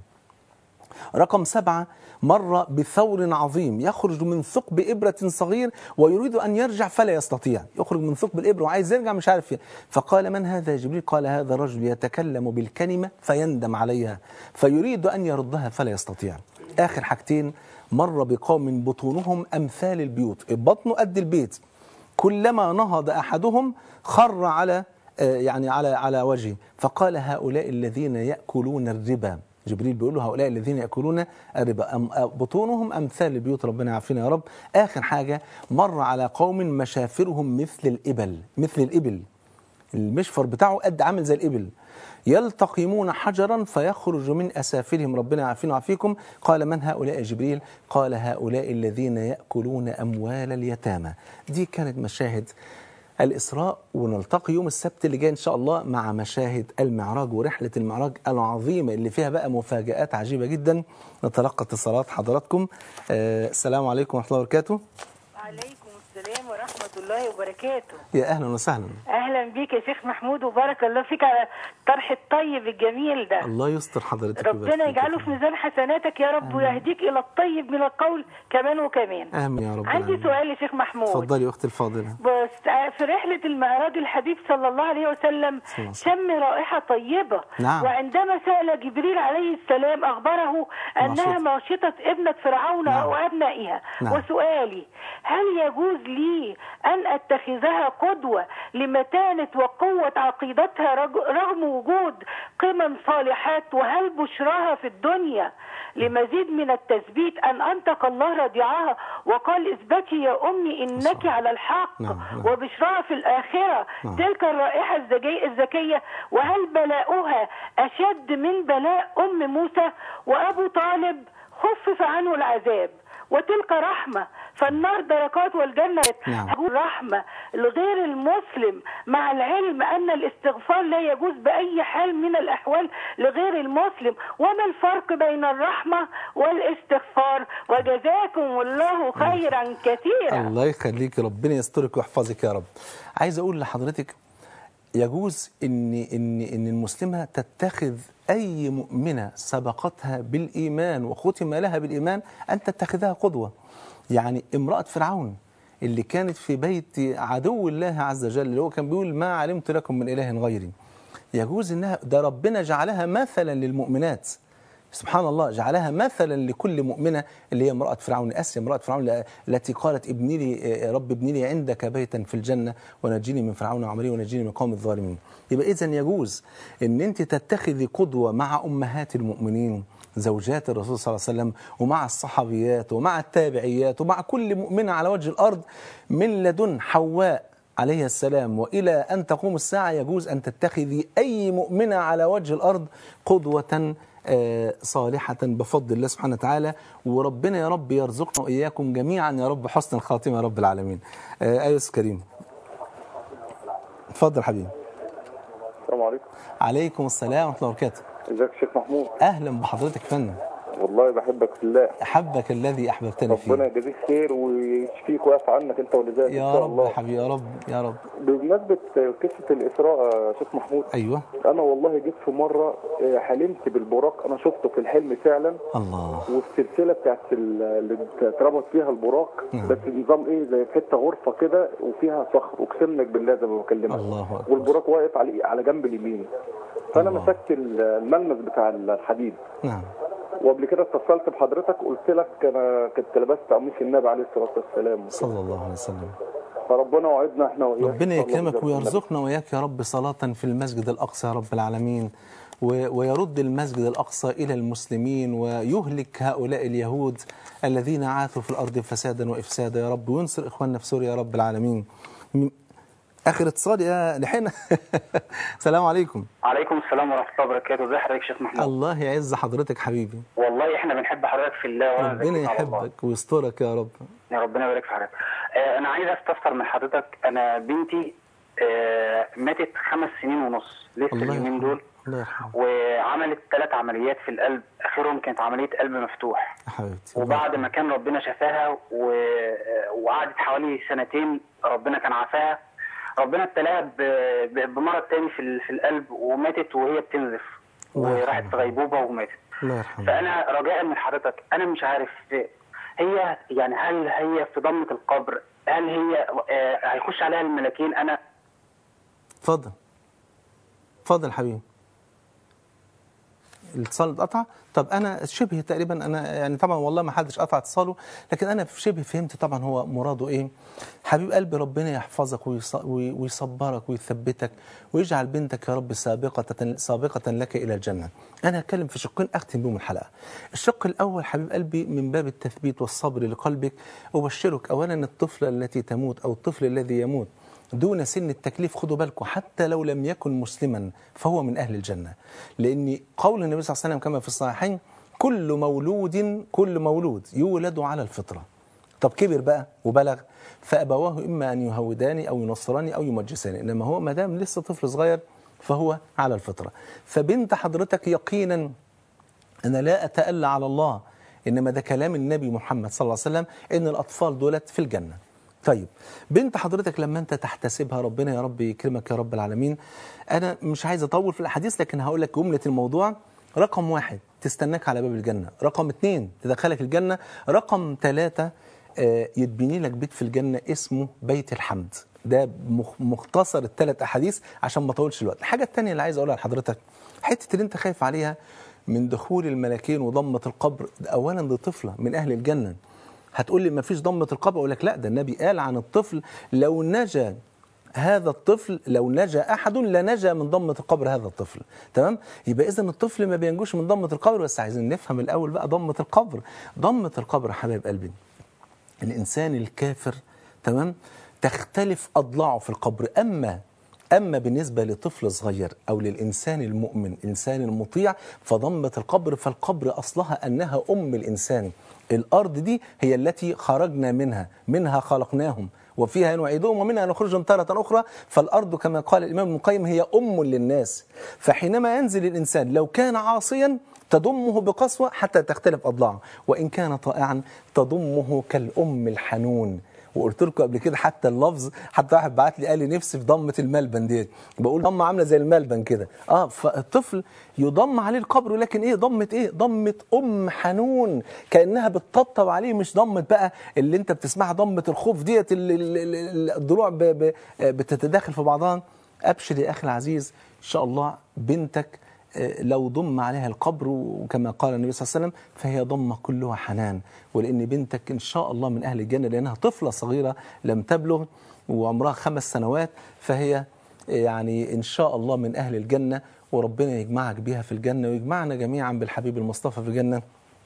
رقم سبعة مر بثور عظيم يخرج من ثقب إبرة صغير ويريد أن يرجع فلا يستطيع، يخرج من ثقب الإبرة وعايز يرجع مش عارف فيه. فقال من هذا يا جبريل؟ قال هذا رجل يتكلم بالكلمة فيندم عليها فيريد أن يردها فلا يستطيع. آخر حاجتين مر بقوم بطونهم أمثال البيوت، بطنه قد البيت، كلما نهض أحدهم خر على يعني على على وجهه. فقال هؤلاء الذين يأكلون الربا، جبريل بيقول له هؤلاء الذين يأكلون الربا بطونهم أمثال البيوت، ربنا يعافينا يا رب. آخر حاجة مر على قوم مشافرهم مثل الإبل، مثل الإبل المشفر بتاعه قد عامل زي الإبل، يلتقمون حجرا فيخرج من أسافلهم، ربنا يعافينا ويعافيكم. قال من هؤلاء يا جبريل؟ قال هؤلاء الذين يأكلون أموال اليتامى. دي كانت مشاهد الإسراء، ونلتقي يوم السبت اللي جاي إن شاء الله مع مشاهد المعراج ورحلة المعراج العظيمة اللي فيها بقى مفاجآت عجيبة جدا. نتلقى اتصالات حضراتكم. آه السلام عليكم ورحمة الله وبركاته. وعليكم السلام ورحمة الله وبركاته. يا أهلا وسهلا. أهلا بيك يا شيخ محمود، وبارك الله فيك على الطرح الطيب الجميل ده. الله يستر حضرتك، ربنا يجعله في ميزان حسناتك يا رب، ويهديك الى الطيب من القول كمان وكمان. امين يا رب. عندي سؤال يا شيخ محمود. اتفضلي يا اختي الفاضله. بس في رحله المعراج الحبيب صلى الله عليه وسلم شم رائحه طيبه. نعم. وعندما سال جبريل عليه السلام اخبره انها ماشطه ابنه فرعون. نعم. او ابنائها. نعم. وسؤالي، هل يجوز لي ان اتخذها قدوه لمتانه وقوه عقيدتها رغم وجود قمم صالحات؟ وهل بشراها في الدنيا لمزيد من التثبيت أن أنطق الله رضيعها وقال اثبتي يا أمي إنك على الحق؟ نعم. نعم. وبشراها في الآخرة. نعم. تلك الرائحة الزكية. وهل بلاؤها أشد من بلاء أم موسى؟ وأبو طالب خفف عنه العذاب وتلك رحمة، فالنار دركات والجنة. نعم. رحمة لغير المسلم، مع العلم أن الاستغفار لا يجوز بأي حال من الأحوال لغير المسلم. وما الفرق بين الرحمة والاستغفار؟ وجزاكم الله خيرا كثيرا. الله يخليك، ربنا يسترك ويحفظك يا رب. عايز أقول لحضرتك يجوز إن إن إن المسلمة تتخذ أي مؤمنة سبقتها بالإيمان وختم لها بالإيمان أن تتخذها قدوة. يعني امرأة فرعون اللي كانت في بيت عدو الله عز وجل، اللي هو كان بيقول ما علمت لكم من إله غيري، يجوز إنها ده ربنا جعلها مثلا للمؤمنات. سبحان الله، جعلها مثلا لكل مؤمنة اللي هي امرأة فرعون. أسيا امرأة فرعون التي قالت ابني لي رب ابني لي عندك بيتا في الجنة ونجيني من فرعون وعمله ونجيني من قوم الظالمين. يبقى إذن يجوز إن أنت تتخذي قدوة مع أمهات المؤمنين زوجات الرسول صلى الله عليه وسلم، ومع الصحابيات ومع التابعيات ومع كل مؤمنة على وجه الأرض من لدن حواء عليه السلام وإلى أن تقوم الساعة. يجوز أن تتخذي أي مؤمنة على وجه الأرض قدوة صالحة بفضل الله سبحانه وتعالى. وربنا يا رب يرزقنا وإياكم جميعا يا رب حسن الخاتمة يا رب العالمين. أيوس كريم، اتفضل حبيبي. السلام عليكم. عليكم السلام ورحمة الله وبركاته. ازيك يا شيخ محمود؟ أهلا بحضرتك يا فندم. والله بحبك في الله. أحبك الذي أحببتني فيه. ربنا يجزيك خير ويشفيك ويعفو عنك أنت ولذلك يا رب يا حبيبي، يا رب يا رب. بمناسبة قصة الإسراء يا شيخ محمود، أيوه، أنا والله جيت في مرة حلمت بالبراق، أنا شفته في الحلم فعلا. الله. والسلسلة بتاعت اللي اتربط فيها البراق، نعم. بس نظام إيه زي في حتة غرفة كده وفيها صخر، أقسم لك بالله زي ما بكلمك. الله أكبر. والبراق واقف على على جنب اليمين، فأنا مسكت الملمس بتاع الحديد. نعم. وقبل كده اتصلت بحضرتك قلت لك انا كنت لبست قميص النبي عليه الصلاه والسلام صلى الله عليه وسلم. فربنا وعدنا احنا وإياك. ربنا يكرمك ويرزقنا وإياك يا رب صلاة في المسجد الأقصى يا رب العالمين، ويرد المسجد الأقصى إلى المسلمين ويهلك هؤلاء اليهود الذين عاثوا في الأرض فسادا وإفسادا يا رب، وينصر إخواننا في سوريا يا رب العالمين. آخر اتصال يا لحنا. السلام عليكم. عليكم السلام ورحمة الله وبركاته. ازي حضرتك يا شيخ محمود؟ الله يعز حضرتك حبيبي. والله احنا بنحب حضرتك في الله. ربنا يحبك ويسترك يا رب. يا ربنا يبارك في حضرتك. آه انا عايز استفسر من حضرتك، انا بنتي آه ماتت خمس سنين ونص لسه اليومين دول، وعملت ثلاث عمليات في القلب، اخرهم كانت عمليه قلب مفتوح حبيبتي. وبعد ما كان ربنا شفاها و... وقعدت حوالي سنتين ربنا كان عافاها، ربنا ابتلاها بمرض تاني في في القلب وماتت وهي بتنزف وراحت في غيبوبه وماتت. الله يرحمها. فانا رجاء من حضرتك، انا مش عارف هي يعني هل هي في ضمه القبر، هل هي هيخش عليها الملاكين؟ انا اتفضل اتفضل حبيبي. الاتصال اتقطع. طب انا شبه تقريبا انا يعني طبعا والله ما حدش قطع اتصاله، لكن انا شبه فهمت طبعا هو مراده ايه. حبيب قلبي ربنا يحفظك ويصبرك ويثبتك ويجعل بنتك يا رب سابقة سابقة لك الى الجنة. انا هتكلم في شقين اختم بهم الحلقة. الشق الاول حبيب قلبي من باب التثبيت والصبر لقلبك، ابشرك اولا الطفلة التي تموت او الطفل الذي يموت دون سن التكليف، خدوا بالكم حتى لو لم يكن مسلما فهو من أهل الجنة، لأن قول النبي صلى الله عليه وسلم كما في الصحيحين كل مولود كل مولود يولد على الفطرة. طب كبر بقى وبلغ فأبواه إما أن يهوداني أو ينصراني أو يمجساني، إنما هو ما دام لسه طفل صغير فهو على الفطرة. فبنت حضرتك يقينا أنا لا أتألى على الله، إنما ده كلام النبي محمد صلى الله عليه وسلم إن الأطفال دولت في الجنة. طيب بنت حضرتك لما انت تحتسبها، ربنا يا رب يكرمك يا رب العالمين. انا مش عايز اطول في الاحاديث، لكن هقول لك جمله الموضوع. رقم واحد تستناك على باب الجنه، رقم اثنين تدخلك الجنه، رقم ثلاثة يتبني لك بيت في الجنه اسمه بيت الحمد. ده مختصر الثلاث احاديث عشان ما اطولش الوقت. الحاجه الثانيه اللي عايز اقولها لحضرتك، حته اللي انت خايف عليها من دخول الملكين وضمه القبر، اولا دي طفله من اهل الجنه. هتقول لي ما فيش ضمة القبر، أقول لك لا، ده النبي قال عن الطفل لو نجا هذا الطفل، لو نجا أحد لنجا من ضمة القبر هذا الطفل. تمام؟ يبقى إذن الطفل ما بينجوش من ضمة القبر. بس عايزين نفهم الأول بقى ضمة القبر. ضمة القبر حبايب قلبي، الإنسان الكافر تمام تختلف أضلاعه في القبر. أما أما بالنسبة لطفل صغير أو للإنسان المؤمن الإنسان المطيع فضمة القبر، فالقبر أصلها أنها أم الإنسان. الأرض دي هي التي خرجنا منها، منها خلقناهم وفيها نعيدهم ومنها نخرجهم تارة أخرى. فالأرض كما قال الإمام ابن القيم هي أم للناس. فحينما ينزل الإنسان لو كان عاصيا تضمه بقسوة حتى تختلف أضلاعه، وإن كان طائعا تضمه كالأم الحنون. وقلت لكم قبل كده حتى اللفظ، حتى واحد بعت لي قال لي نفسي في ضمه الملبن ديت، بقول ضمه عامله زي الملبن كده. اه فالطفل يضم عليه القبر، ولكن ايه ضمه ايه؟ ضمه ام حنون، كانها بتطبطب عليه، مش ضمه بقى اللي انت بتسمعها ضمه الخوف ديت الضلوع بتتداخل في بعضها. ابشر يا اخي العزيز، ان شاء الله بنتك لو ضم عليها القبر وكما قال النبي صلى الله عليه وسلم فهي ضمة كلها حنان. ولأن بنتك إن شاء الله من أهل الجنة، لأنها طفلة صغيرة لم تبلغ وعمرها خمس سنوات، فهي يعني إن شاء الله من أهل الجنة، وربنا يجمعك بها في الجنة ويجمعنا جميعا بالحبيب المصطفى في الجنة.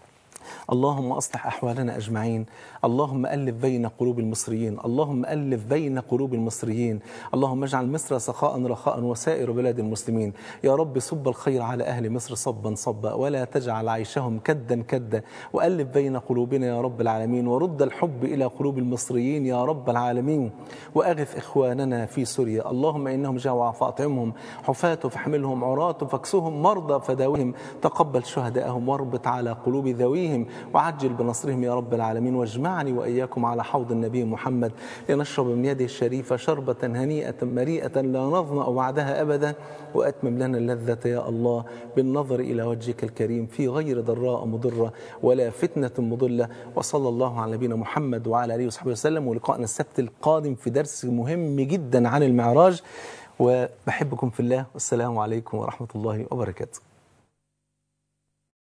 اللهم أصلح أحوالنا أجمعين، اللهم ألف بين قلوب المصريين، اللهم ألف بين قلوب المصريين، اللهم اجعل مصر سخاء رخاء وسائر بلاد المسلمين. يا رب صب الخير على أهل مصر صبا صبا، ولا تجعل عيشهم كدا كدا، وألف بين قلوبنا يا رب العالمين، ورد الحب إلى قلوب المصريين يا رب العالمين. وأغث إخواننا في سوريا، اللهم إنهم جوع فأطعمهم، حفاة فاحملهم، عراة فاكسوهم، مرضى فداوهم، تقبل شهداءهم واربط على قلوب ذويهم وعجل بنصرهم يا رب العالمين. واجمعني وإياكم على حوض النبي محمد لنشرب من يده الشريفة شربة هنيئة مريئة لا نظمأ بعدها أبدا. وأتمم لنا اللذة يا الله بالنظر إلى وجهك الكريم في غير ضراء مضرة ولا فتنة مضلة. وصلى الله على نبينا محمد وعلى آله وصحبه وسلم. ولقائنا السبت القادم في درس مهم جدا عن المعراج. وبحبكم في الله، والسلام عليكم ورحمة الله وبركاته.